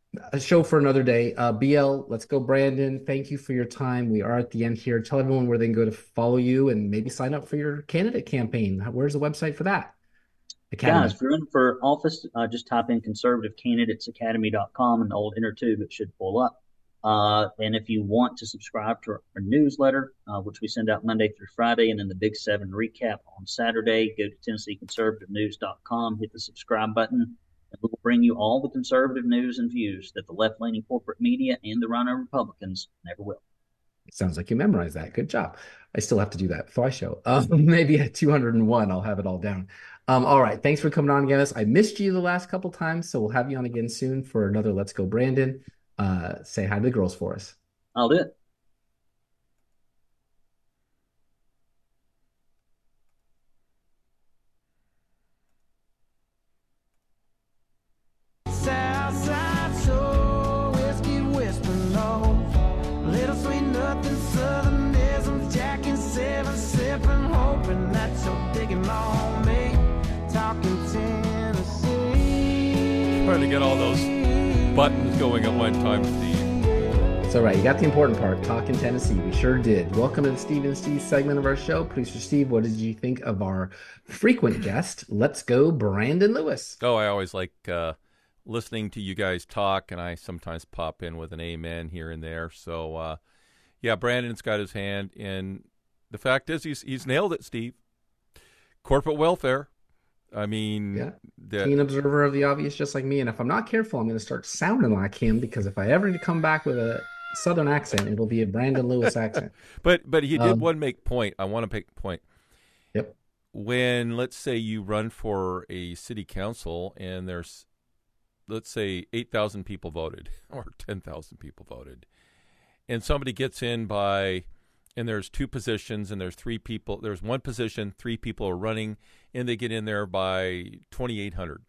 a show for another day. Uh, B L, let's go, Brandon. Thank you for your time. We are at the end here. Tell everyone where they can go to follow you and maybe sign up for your candidate campaign. Where's the website for that? Academy. Guys, if you're in for office, uh, just type in conservative candidates academy dot com and the old inner tube, it should pull up. Uh, and if you want to subscribe to our, our newsletter, uh, which we send out Monday through Friday, and then the Big Seven recap on Saturday, go to Tennessee Conservative News dot com, hit the subscribe button, and we will bring you all the conservative news and views that the left-leaning corporate media and the Rhino Republicans never will. Sounds like you memorized that. Good job. I still have to do that before I show. Um, maybe at two hundred one, I'll have it all down. Um, all right. Thanks for coming on again. I missed you the last couple times, so we'll have you on again soon for another Let's Go Brandon. Uh, say hi to the girls for us. I'll do it. Southside soul, whiskey whisper low, little sweet nothing southernism, Jack and seven sipping, hoping that you're digging on me, talking Tennessee. Trying to get all those buttons going at one time, Steve. It's all right. You got the important part. Talking Tennessee. We sure did. Welcome to the Steve and Steve segment of our show. Producer Steve, what did you think of our frequent guest? Let's go, Brandon Lewis. Oh, I always like uh, listening to you guys talk, and I sometimes pop in with an amen here and there. So, uh, yeah, Brandon's got his hand in. The fact is, he's he's nailed it, Steve. Corporate welfare. I mean, yeah. the, keen observer of the obvious, just like me. And if I'm not careful, I'm going to start sounding like him, because if I ever come back with a Southern accent, it'll be a Brandon Lewis accent. but but he did um, one make point. I want to make a point. Yep. When, let's say, you run for a city council and there's, let's say, eight thousand people voted or ten thousand people voted, and somebody gets in by, and there's two positions and there's three people, there's one position, three people are running, and they get in there by twenty-eight hundred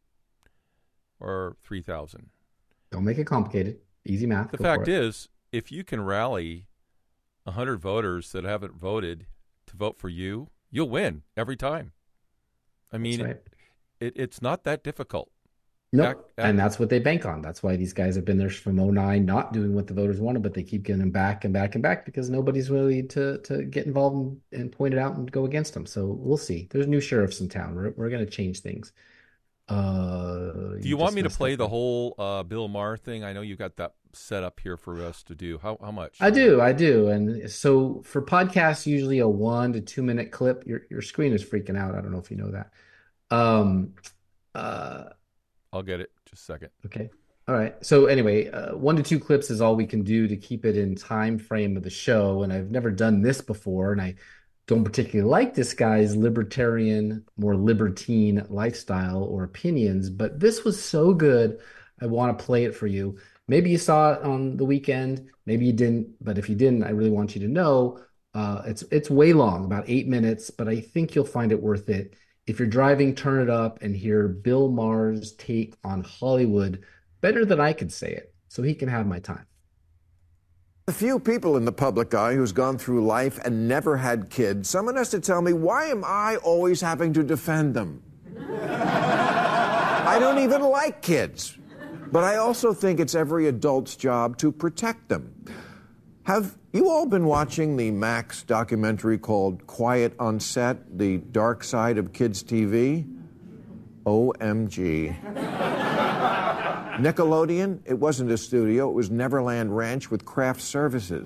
or three thousand. Don't make it complicated. Easy math. The Go fact for it. is, if you can rally one hundred voters that haven't voted to vote for you, you'll win every time. I mean, That's right. it, it, it's not that difficult. No, Act- act- and that's what they bank on. That's why these guys have been there from oh nine, not doing what the voters wanted, but they keep getting them back and back and back because nobody's really to to get involved and, and point it out and go against them. So we'll see. There's new sheriffs in town. We're we're going to change things. Uh, Do you, you want me to play the whole uh, Bill Maher thing? I know you got that set up here for us to do. How how much? I do, I do. And so for podcasts, usually a one to two minute clip. Your your screen is freaking out. I don't know if you know that. Um, uh. I'll get it. Just a second. Okay. All right. So anyway, uh, one to two clips is all we can do to keep it in time frame of the show. And I've never done this before, and I don't particularly like this guy's libertarian, more libertine lifestyle or opinions. But this was so good, I want to play it for you. Maybe you saw it on the weekend. Maybe you didn't. But if you didn't, I really want you to know uh, it's it's way long, about eight minutes. But I think you'll find it worth it. If you're driving, turn it up and hear Bill Maher's take on Hollywood better than I could say it, so he can have my time. A few people in the public eye who's gone through life and never had kids. Someone has to tell me, why am I always having to defend them? I don't even like kids. But I also think it's every adult's job to protect them. Have you all been watching the Max documentary called Quiet on Set, The Dark Side of Kids T V? O M G. Nickelodeon, it wasn't a studio, it was Neverland Ranch with craft services.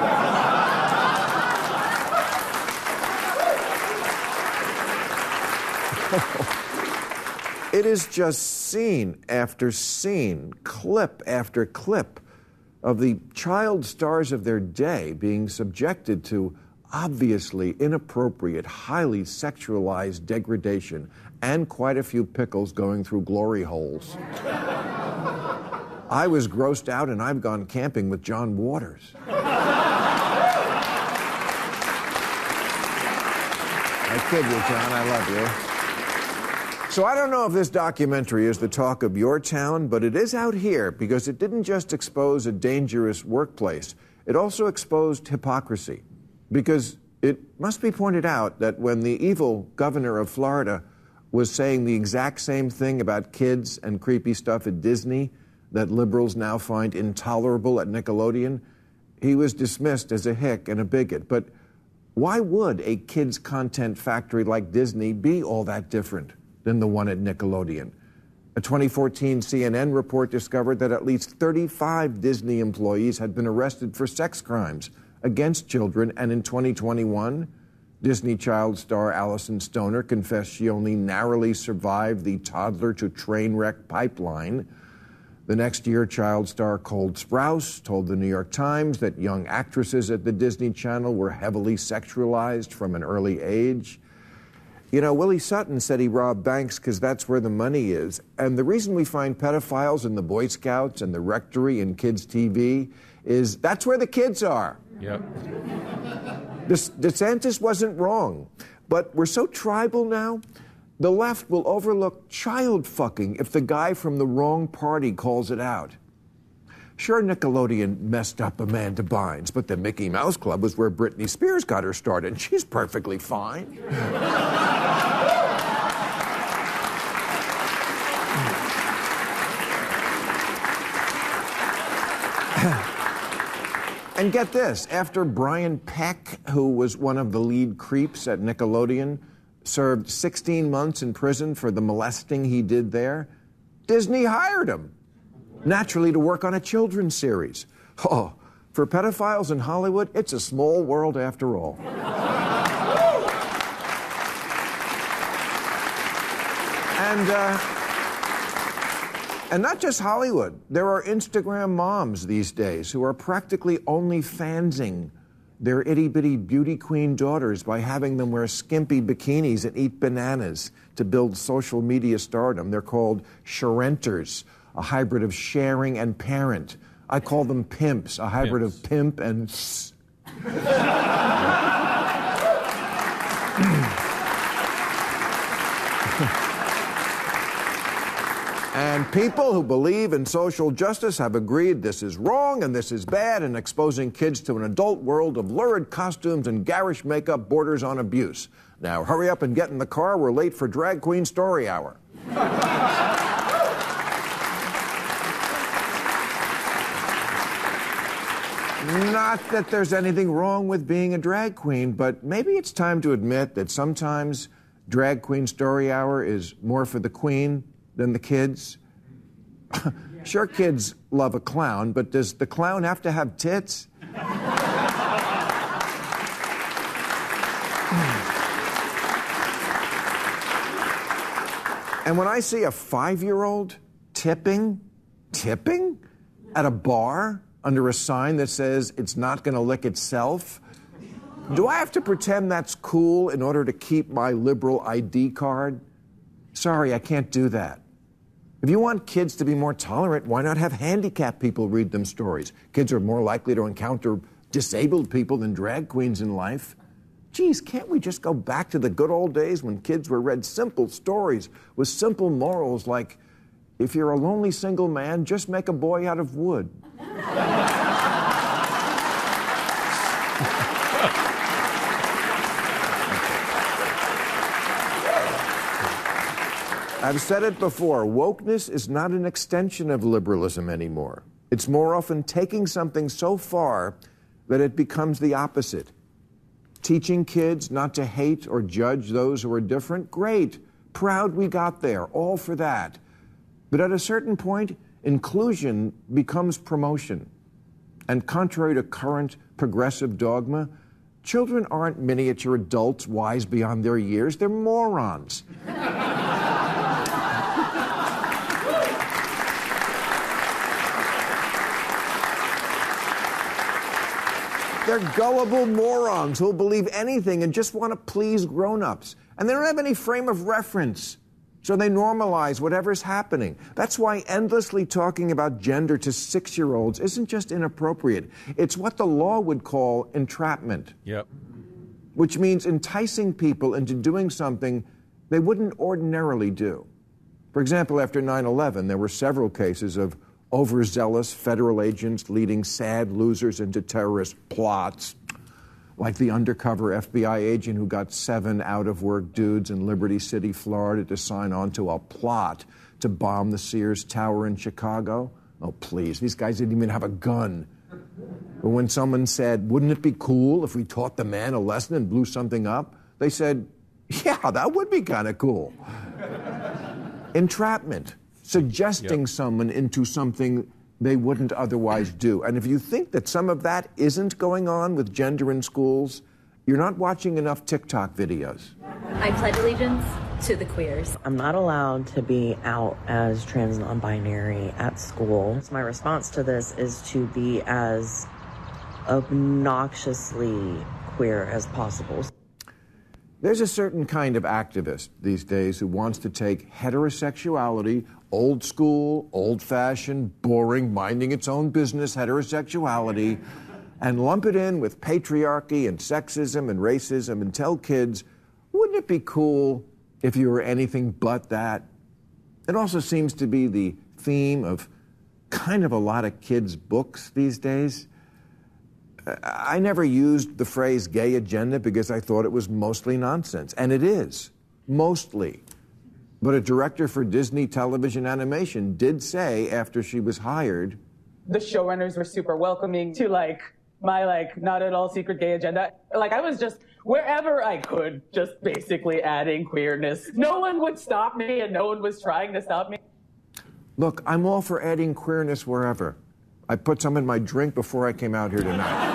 It is just scene after scene, clip after clip of the child stars of their day being subjected to obviously inappropriate, highly sexualized degradation, and quite a few pickles going through glory holes. I was grossed out, and I've gone camping with John Waters. I kid you, John, I love you. So I don't know if this documentary is the talk of your town, but it is out here because it didn't just expose a dangerous workplace. It also exposed hypocrisy. Because it must be pointed out that when the evil governor of Florida was saying the exact same thing about kids and creepy stuff at Disney that liberals now find intolerable at Nickelodeon, he was dismissed as a hick and a bigot. But why would a kids' content factory like Disney be all that different than the one at Nickelodeon? A twenty fourteen C N N report discovered that at least thirty-five Disney employees had been arrested for sex crimes against children, and in twenty twenty-one, Disney child star Allison Stoner confessed she only narrowly survived the toddler-to-train-wreck pipeline. The next year, child star Cole Sprouse told the New York Times that young actresses at the Disney Channel were heavily sexualized from an early age. You know, Willie Sutton said he robbed banks because that's where the money is. And the reason we find pedophiles in the Boy Scouts and the Rectory and Kids T V is that's where the kids are. Yep. DeSantis wasn't wrong, but we're so tribal now, the left will overlook child fucking if the guy from the wrong party calls it out. Sure, Nickelodeon messed up Amanda Bynes, but the Mickey Mouse Club was where Britney Spears got her start, and she's perfectly fine. And get this, after Brian Peck, who was one of the lead creeps at Nickelodeon, served sixteen months in prison for the molesting he did there, Disney hired him, naturally to work on a children's series. Oh, for pedophiles in Hollywood, it's a small world after all. and, uh, And not just Hollywood. There are Instagram moms these days who are practically only fansing their itty-bitty beauty queen daughters by having them wear skimpy bikinis and eat bananas to build social media stardom. They're called sharenters, a hybrid of sharing and parent. I call them pimps, a hybrid pimps. of pimp and s. And people who believe in social justice have agreed this is wrong and this is bad, and exposing kids to an adult world of lurid costumes and garish makeup borders on abuse. Now, hurry up and get in the car. We're late for Drag Queen Story Hour. Not that there's anything wrong with being a drag queen, but maybe it's time to admit that sometimes Drag Queen Story Hour is more for the queen than the kids. Sure, kids love a clown, but does the clown have to have tits? And when I see a five-year-old tipping, tipping at a bar under a sign that says it's not going to lick itself, do I have to pretend that's cool in order to keep my liberal I D card? Sorry, I can't do that. If you want kids to be more tolerant, why not have handicapped people read them stories? Kids are more likely to encounter disabled people than drag queens in life. Geez, can't we just go back to the good old days when kids were read simple stories with simple morals like, if you're a lonely single man, just make a boy out of wood. I've said it before, wokeness is not an extension of liberalism anymore. It's more often taking something so far that it becomes the opposite. Teaching kids not to hate or judge those who are different, great. Proud we got there, all for that. But at a certain point, inclusion becomes promotion. And contrary to current progressive dogma, children aren't miniature adults wise beyond their years. They're morons. They're gullible morons who'll believe anything and just want to please grown-ups. And they don't have any frame of reference. So they normalize whatever's happening. That's why endlessly talking about gender to six-year-olds isn't just inappropriate. It's what the law would call entrapment. Yep. Which means enticing people into doing something they wouldn't ordinarily do. For example, after nine eleven, there were several cases of overzealous federal agents leading sad losers into terrorist plots, like the undercover F B I agent who got seven out-of-work dudes in Liberty City, Florida, to sign on to a plot to bomb the Sears Tower in Chicago. Oh, please, these guys didn't even have a gun. But when someone said, wouldn't it be cool if we taught the man a lesson and blew something up? They said, yeah, that would be kind of cool. Entrapment. Suggesting yep. someone into something they wouldn't otherwise do. And if you think that some of that isn't going on with gender in schools, you're not watching enough TikTok videos. I pledge allegiance to the queers. I'm not allowed to be out as trans non-binary at school. So my response to this is to be as obnoxiously queer as possible. There's a certain kind of activist these days who wants to take heterosexuality, old school, old-fashioned, boring, minding its own business heterosexuality, and lump it in with patriarchy and sexism and racism and tell kids, wouldn't it be cool if you were anything but that? It also seems to be the theme of kind of a lot of kids' books these days. I never used the phrase gay agenda because I thought it was mostly nonsense. And it is, mostly. But a director for Disney Television Animation did say after she was hired, the showrunners were super welcoming to like my like not at all secret gay agenda. Like I was just wherever I could, just basically adding queerness. No one would stop me and no one was trying to stop me. Look, I'm all for adding queerness wherever. I put some in my drink before I came out here tonight.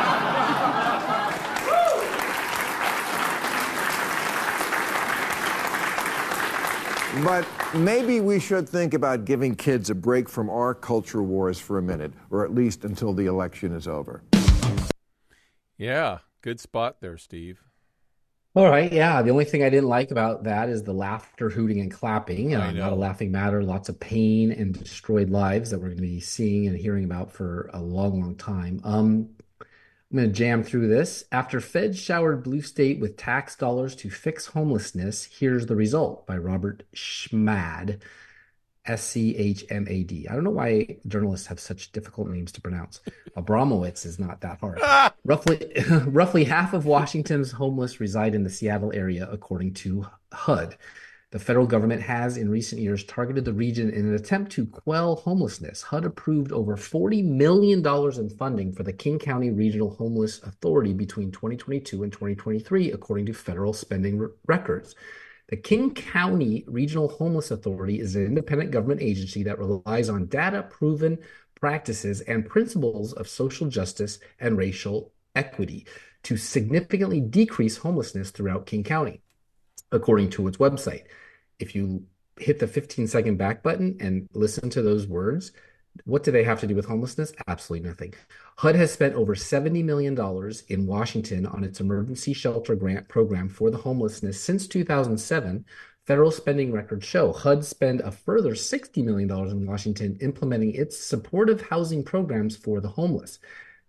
But maybe we should think about giving kids a break from our culture wars for a minute, or at least until the election is over. Yeah, good spot there, Steve. All right, yeah. The only thing I didn't like about that is the laughter, hooting, and clapping. Uh, not a laughing matter. Lots of pain and destroyed lives that we're going to be seeing and hearing about for a long, long time. Um, I'm going to jam through this. After Feds showered blue state with tax dollars to fix homelessness, here's the result by Robert Schmad, S C H M A D. I don't know why journalists have such difficult names to pronounce. Abramowitz is not that hard. roughly, roughly half of Washington's homeless reside in the Seattle area, according to H U D. The federal government has, in recent years, targeted the region in an attempt to quell homelessness. H U D approved over forty million dollars in funding for the King County Regional Homeless Authority between twenty twenty-two and twenty twenty-three, according to federal spending r- records. The King County Regional Homeless Authority is an independent government agency that relies on data-proven practices and principles of social justice and racial equity to significantly decrease homelessness throughout King County, according to its website. If you hit the fifteen second back button and listen to those words, what do they have to do with homelessness? Absolutely nothing. H U D has spent over seventy million dollars in Washington on its emergency shelter grant program for the homelessness since two thousand seven. Federal spending records show H U D spent a further sixty million dollars in Washington implementing its supportive housing programs for the homeless.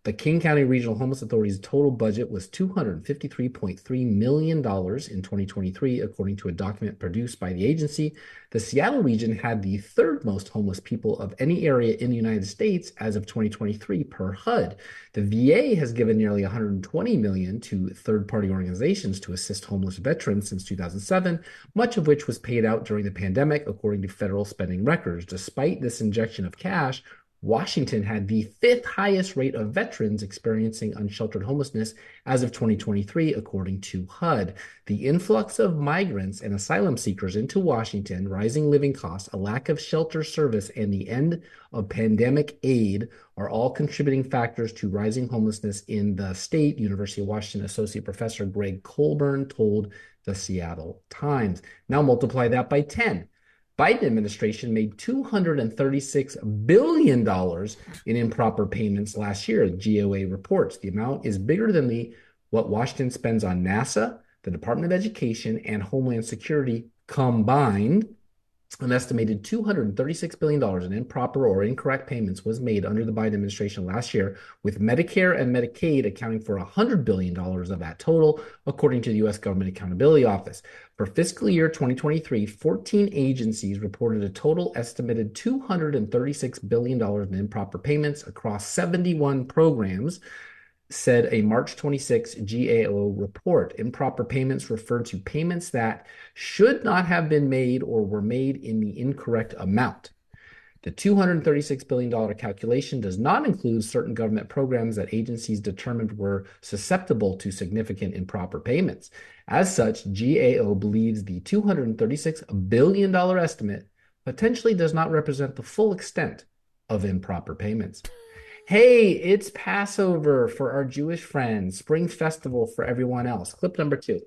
The King County Regional Homeless Authority's total budget was two hundred fifty-three point three million dollars in twenty twenty-three, according to a document produced by the agency. The Seattle region had the third most homeless people of any area in the United States as of twenty twenty-three per H U D. The V A has given nearly one hundred twenty million dollars to third-party organizations to assist homeless veterans since two thousand seven, much of which was paid out during the pandemic, according to federal spending records. Despite this injection of cash, Washington had the fifth highest rate of veterans experiencing unsheltered homelessness as of twenty twenty-three, according to H U D. The influx of migrants and asylum seekers into Washington, rising living costs, a lack of shelter service, and the end of pandemic aid are all contributing factors to rising homelessness in the state, University of Washington Associate Professor Greg Colburn told the Seattle Times. Now multiply that by ten. Biden administration made two hundred thirty-six billion dollars in improper payments last year, G O A reports. The amount is bigger than the what Washington spends on NASA, the Department of Education, and Homeland Security combined. An estimated two hundred thirty-six billion dollars in improper or incorrect payments was made under the Biden administration last year, with Medicare and Medicaid accounting for one hundred billion dollars of that total, according to the U S Government Accountability Office. For fiscal year twenty twenty-three, fourteen agencies reported a total estimated two hundred thirty-six billion dollars in improper payments across seventy-one programs, said a March twenty-sixth G A O report. Improper payments refer to payments that should not have been made or were made in the incorrect amount. The two hundred thirty-six billion dollars calculation does not include certain government programs that agencies determined were susceptible to significant improper payments. As such, G A O believes the two hundred thirty-six billion dollars estimate potentially does not represent the full extent of improper payments. Hey, it's Passover for our Jewish friends, Spring Festival for everyone else. Clip number two.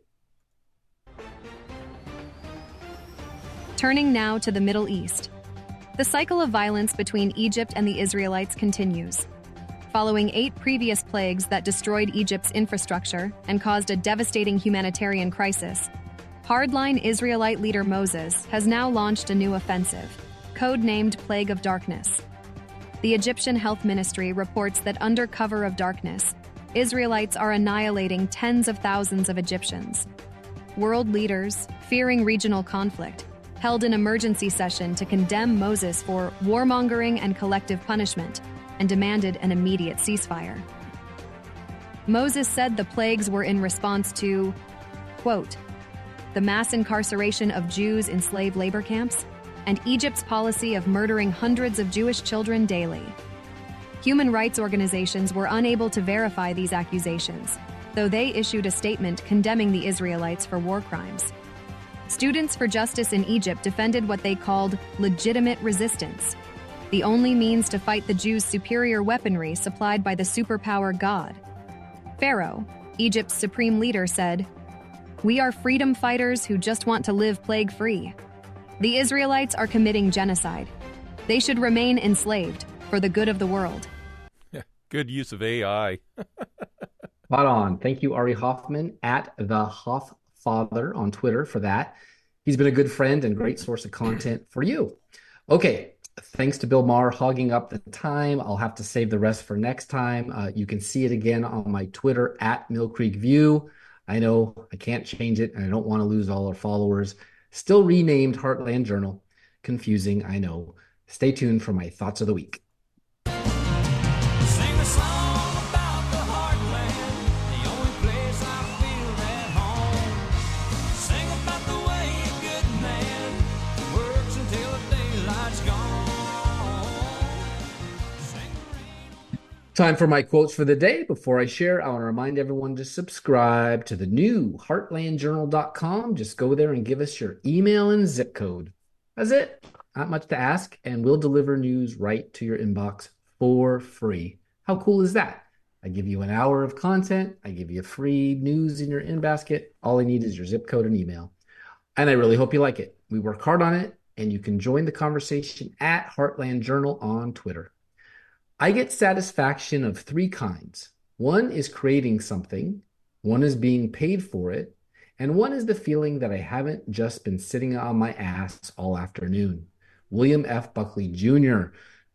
Turning now to the Middle East. The cycle of violence between Egypt and the Israelites continues. Following eight previous plagues that destroyed Egypt's infrastructure and caused a devastating humanitarian crisis, hardline Israelite leader Moses has now launched a new offensive, codenamed Plague of Darkness. The Egyptian Health Ministry reports that under cover of darkness, Israelites are annihilating tens of thousands of Egyptians. World leaders, fearing regional conflict, held an emergency session to condemn Moses for warmongering and collective punishment and demanded an immediate ceasefire. Moses said the plagues were in response to, quote, the mass incarceration of Jews in slave labor camps and Egypt's policy of murdering hundreds of Jewish children daily. Human rights organizations were unable to verify these accusations, though they issued a statement condemning the Israelites for war crimes. Students for Justice in Egypt defended what they called legitimate resistance, the only means to fight the Jews' superior weaponry supplied by the superpower God. Pharaoh, Egypt's supreme leader, said, "We are freedom fighters who just want to live plague-free. The Israelites are committing genocide. They should remain enslaved for the good of the world." Good use of A I. Spot on. Thank you, Ari Hoffman, at the Hofffather on Twitter for that. He's been a good friend and great source of content for you. Okay, thanks to Bill Maher hogging up the time. I'll have to save the rest for next time. Uh, you can see it again on my Twitter, at Mill Creek View. I know I can't change it, and I don't want to lose all our followers. Still renamed Heartland Journal. Confusing, I know. Stay tuned for my thoughts of the week. Sing a song about the heartland, the only place I feel at home. Sing about the way a good man works until the daylight's gone. Sing. Time for my quotes for the day. Before I share, I want to remind everyone to subscribe to the new heartland journal dot com. Just go there and give us your email and zip code. That's it. Not much to ask, and we'll deliver news right to your inbox for free. How cool is that? I give you an hour of content. I give you free news in your in-basket. All I need is your zip code and email. And I really hope you like it. We work hard on it, and you can join the conversation at Heartland Journal on Twitter. I get satisfaction of three kinds. One is creating something, one is being paid for it, and one is the feeling that I haven't just been sitting on my ass all afternoon. William F. Buckley Junior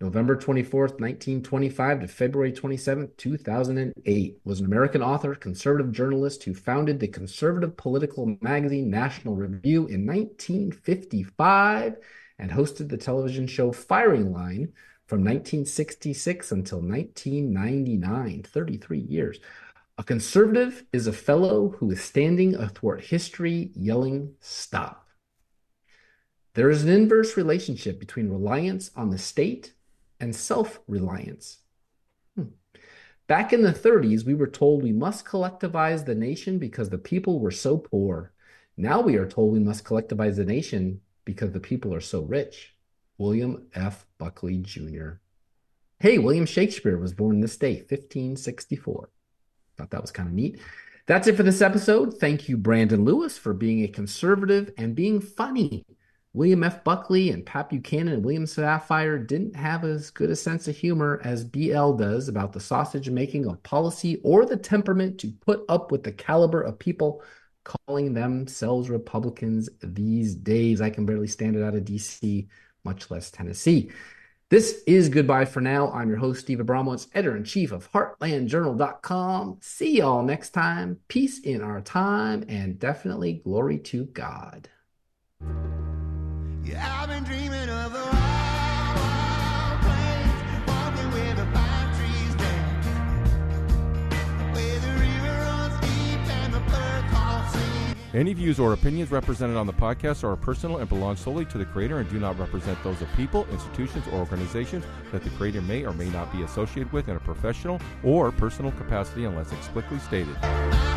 November twenty-fourth, nineteen twenty-five to February twenty-seventh, two thousand eight, was an American author, conservative journalist who founded the conservative political magazine National Review in nineteen fifty-five and hosted the television show Firing Line from nineteen sixty-six until nineteen ninety-nine, thirty-three years. A conservative is a fellow who is standing athwart history yelling, "Stop." There is an inverse relationship between reliance on the state and self-reliance. Hmm. Back in the thirties, we were told we must collectivize the nation because the people were so poor. Now we are told we must collectivize the nation because the people are so rich. William F. Buckley, Junior Hey, William Shakespeare was born in this day, fifteen sixty-four. Thought that was kind of neat. That's it for this episode. Thank you, Brandon Lewis, for being a conservative and being funny. William F. Buckley and Pat Buchanan and William Safire didn't have as good a sense of humor as B L does about the sausage making of policy or the temperament to put up with the caliber of people calling themselves Republicans these days. I can barely stand it out of D C, much less Tennessee. This is Goodbye for Now. I'm your host, Steve Abramowitz, editor-in-chief of Heartland Journal dot com. See y'all next time. Peace in our time, and definitely glory to God. Yeah, I've been dreaming of a wild, wild place, walking where the pine trees dance, where the river runs deep and the bird calls sing. Any views or opinions represented on the podcast are personal and belong solely to the creator and do not represent those of people, institutions, or organizations that the creator may or may not be associated with in a professional or personal capacity unless explicitly stated.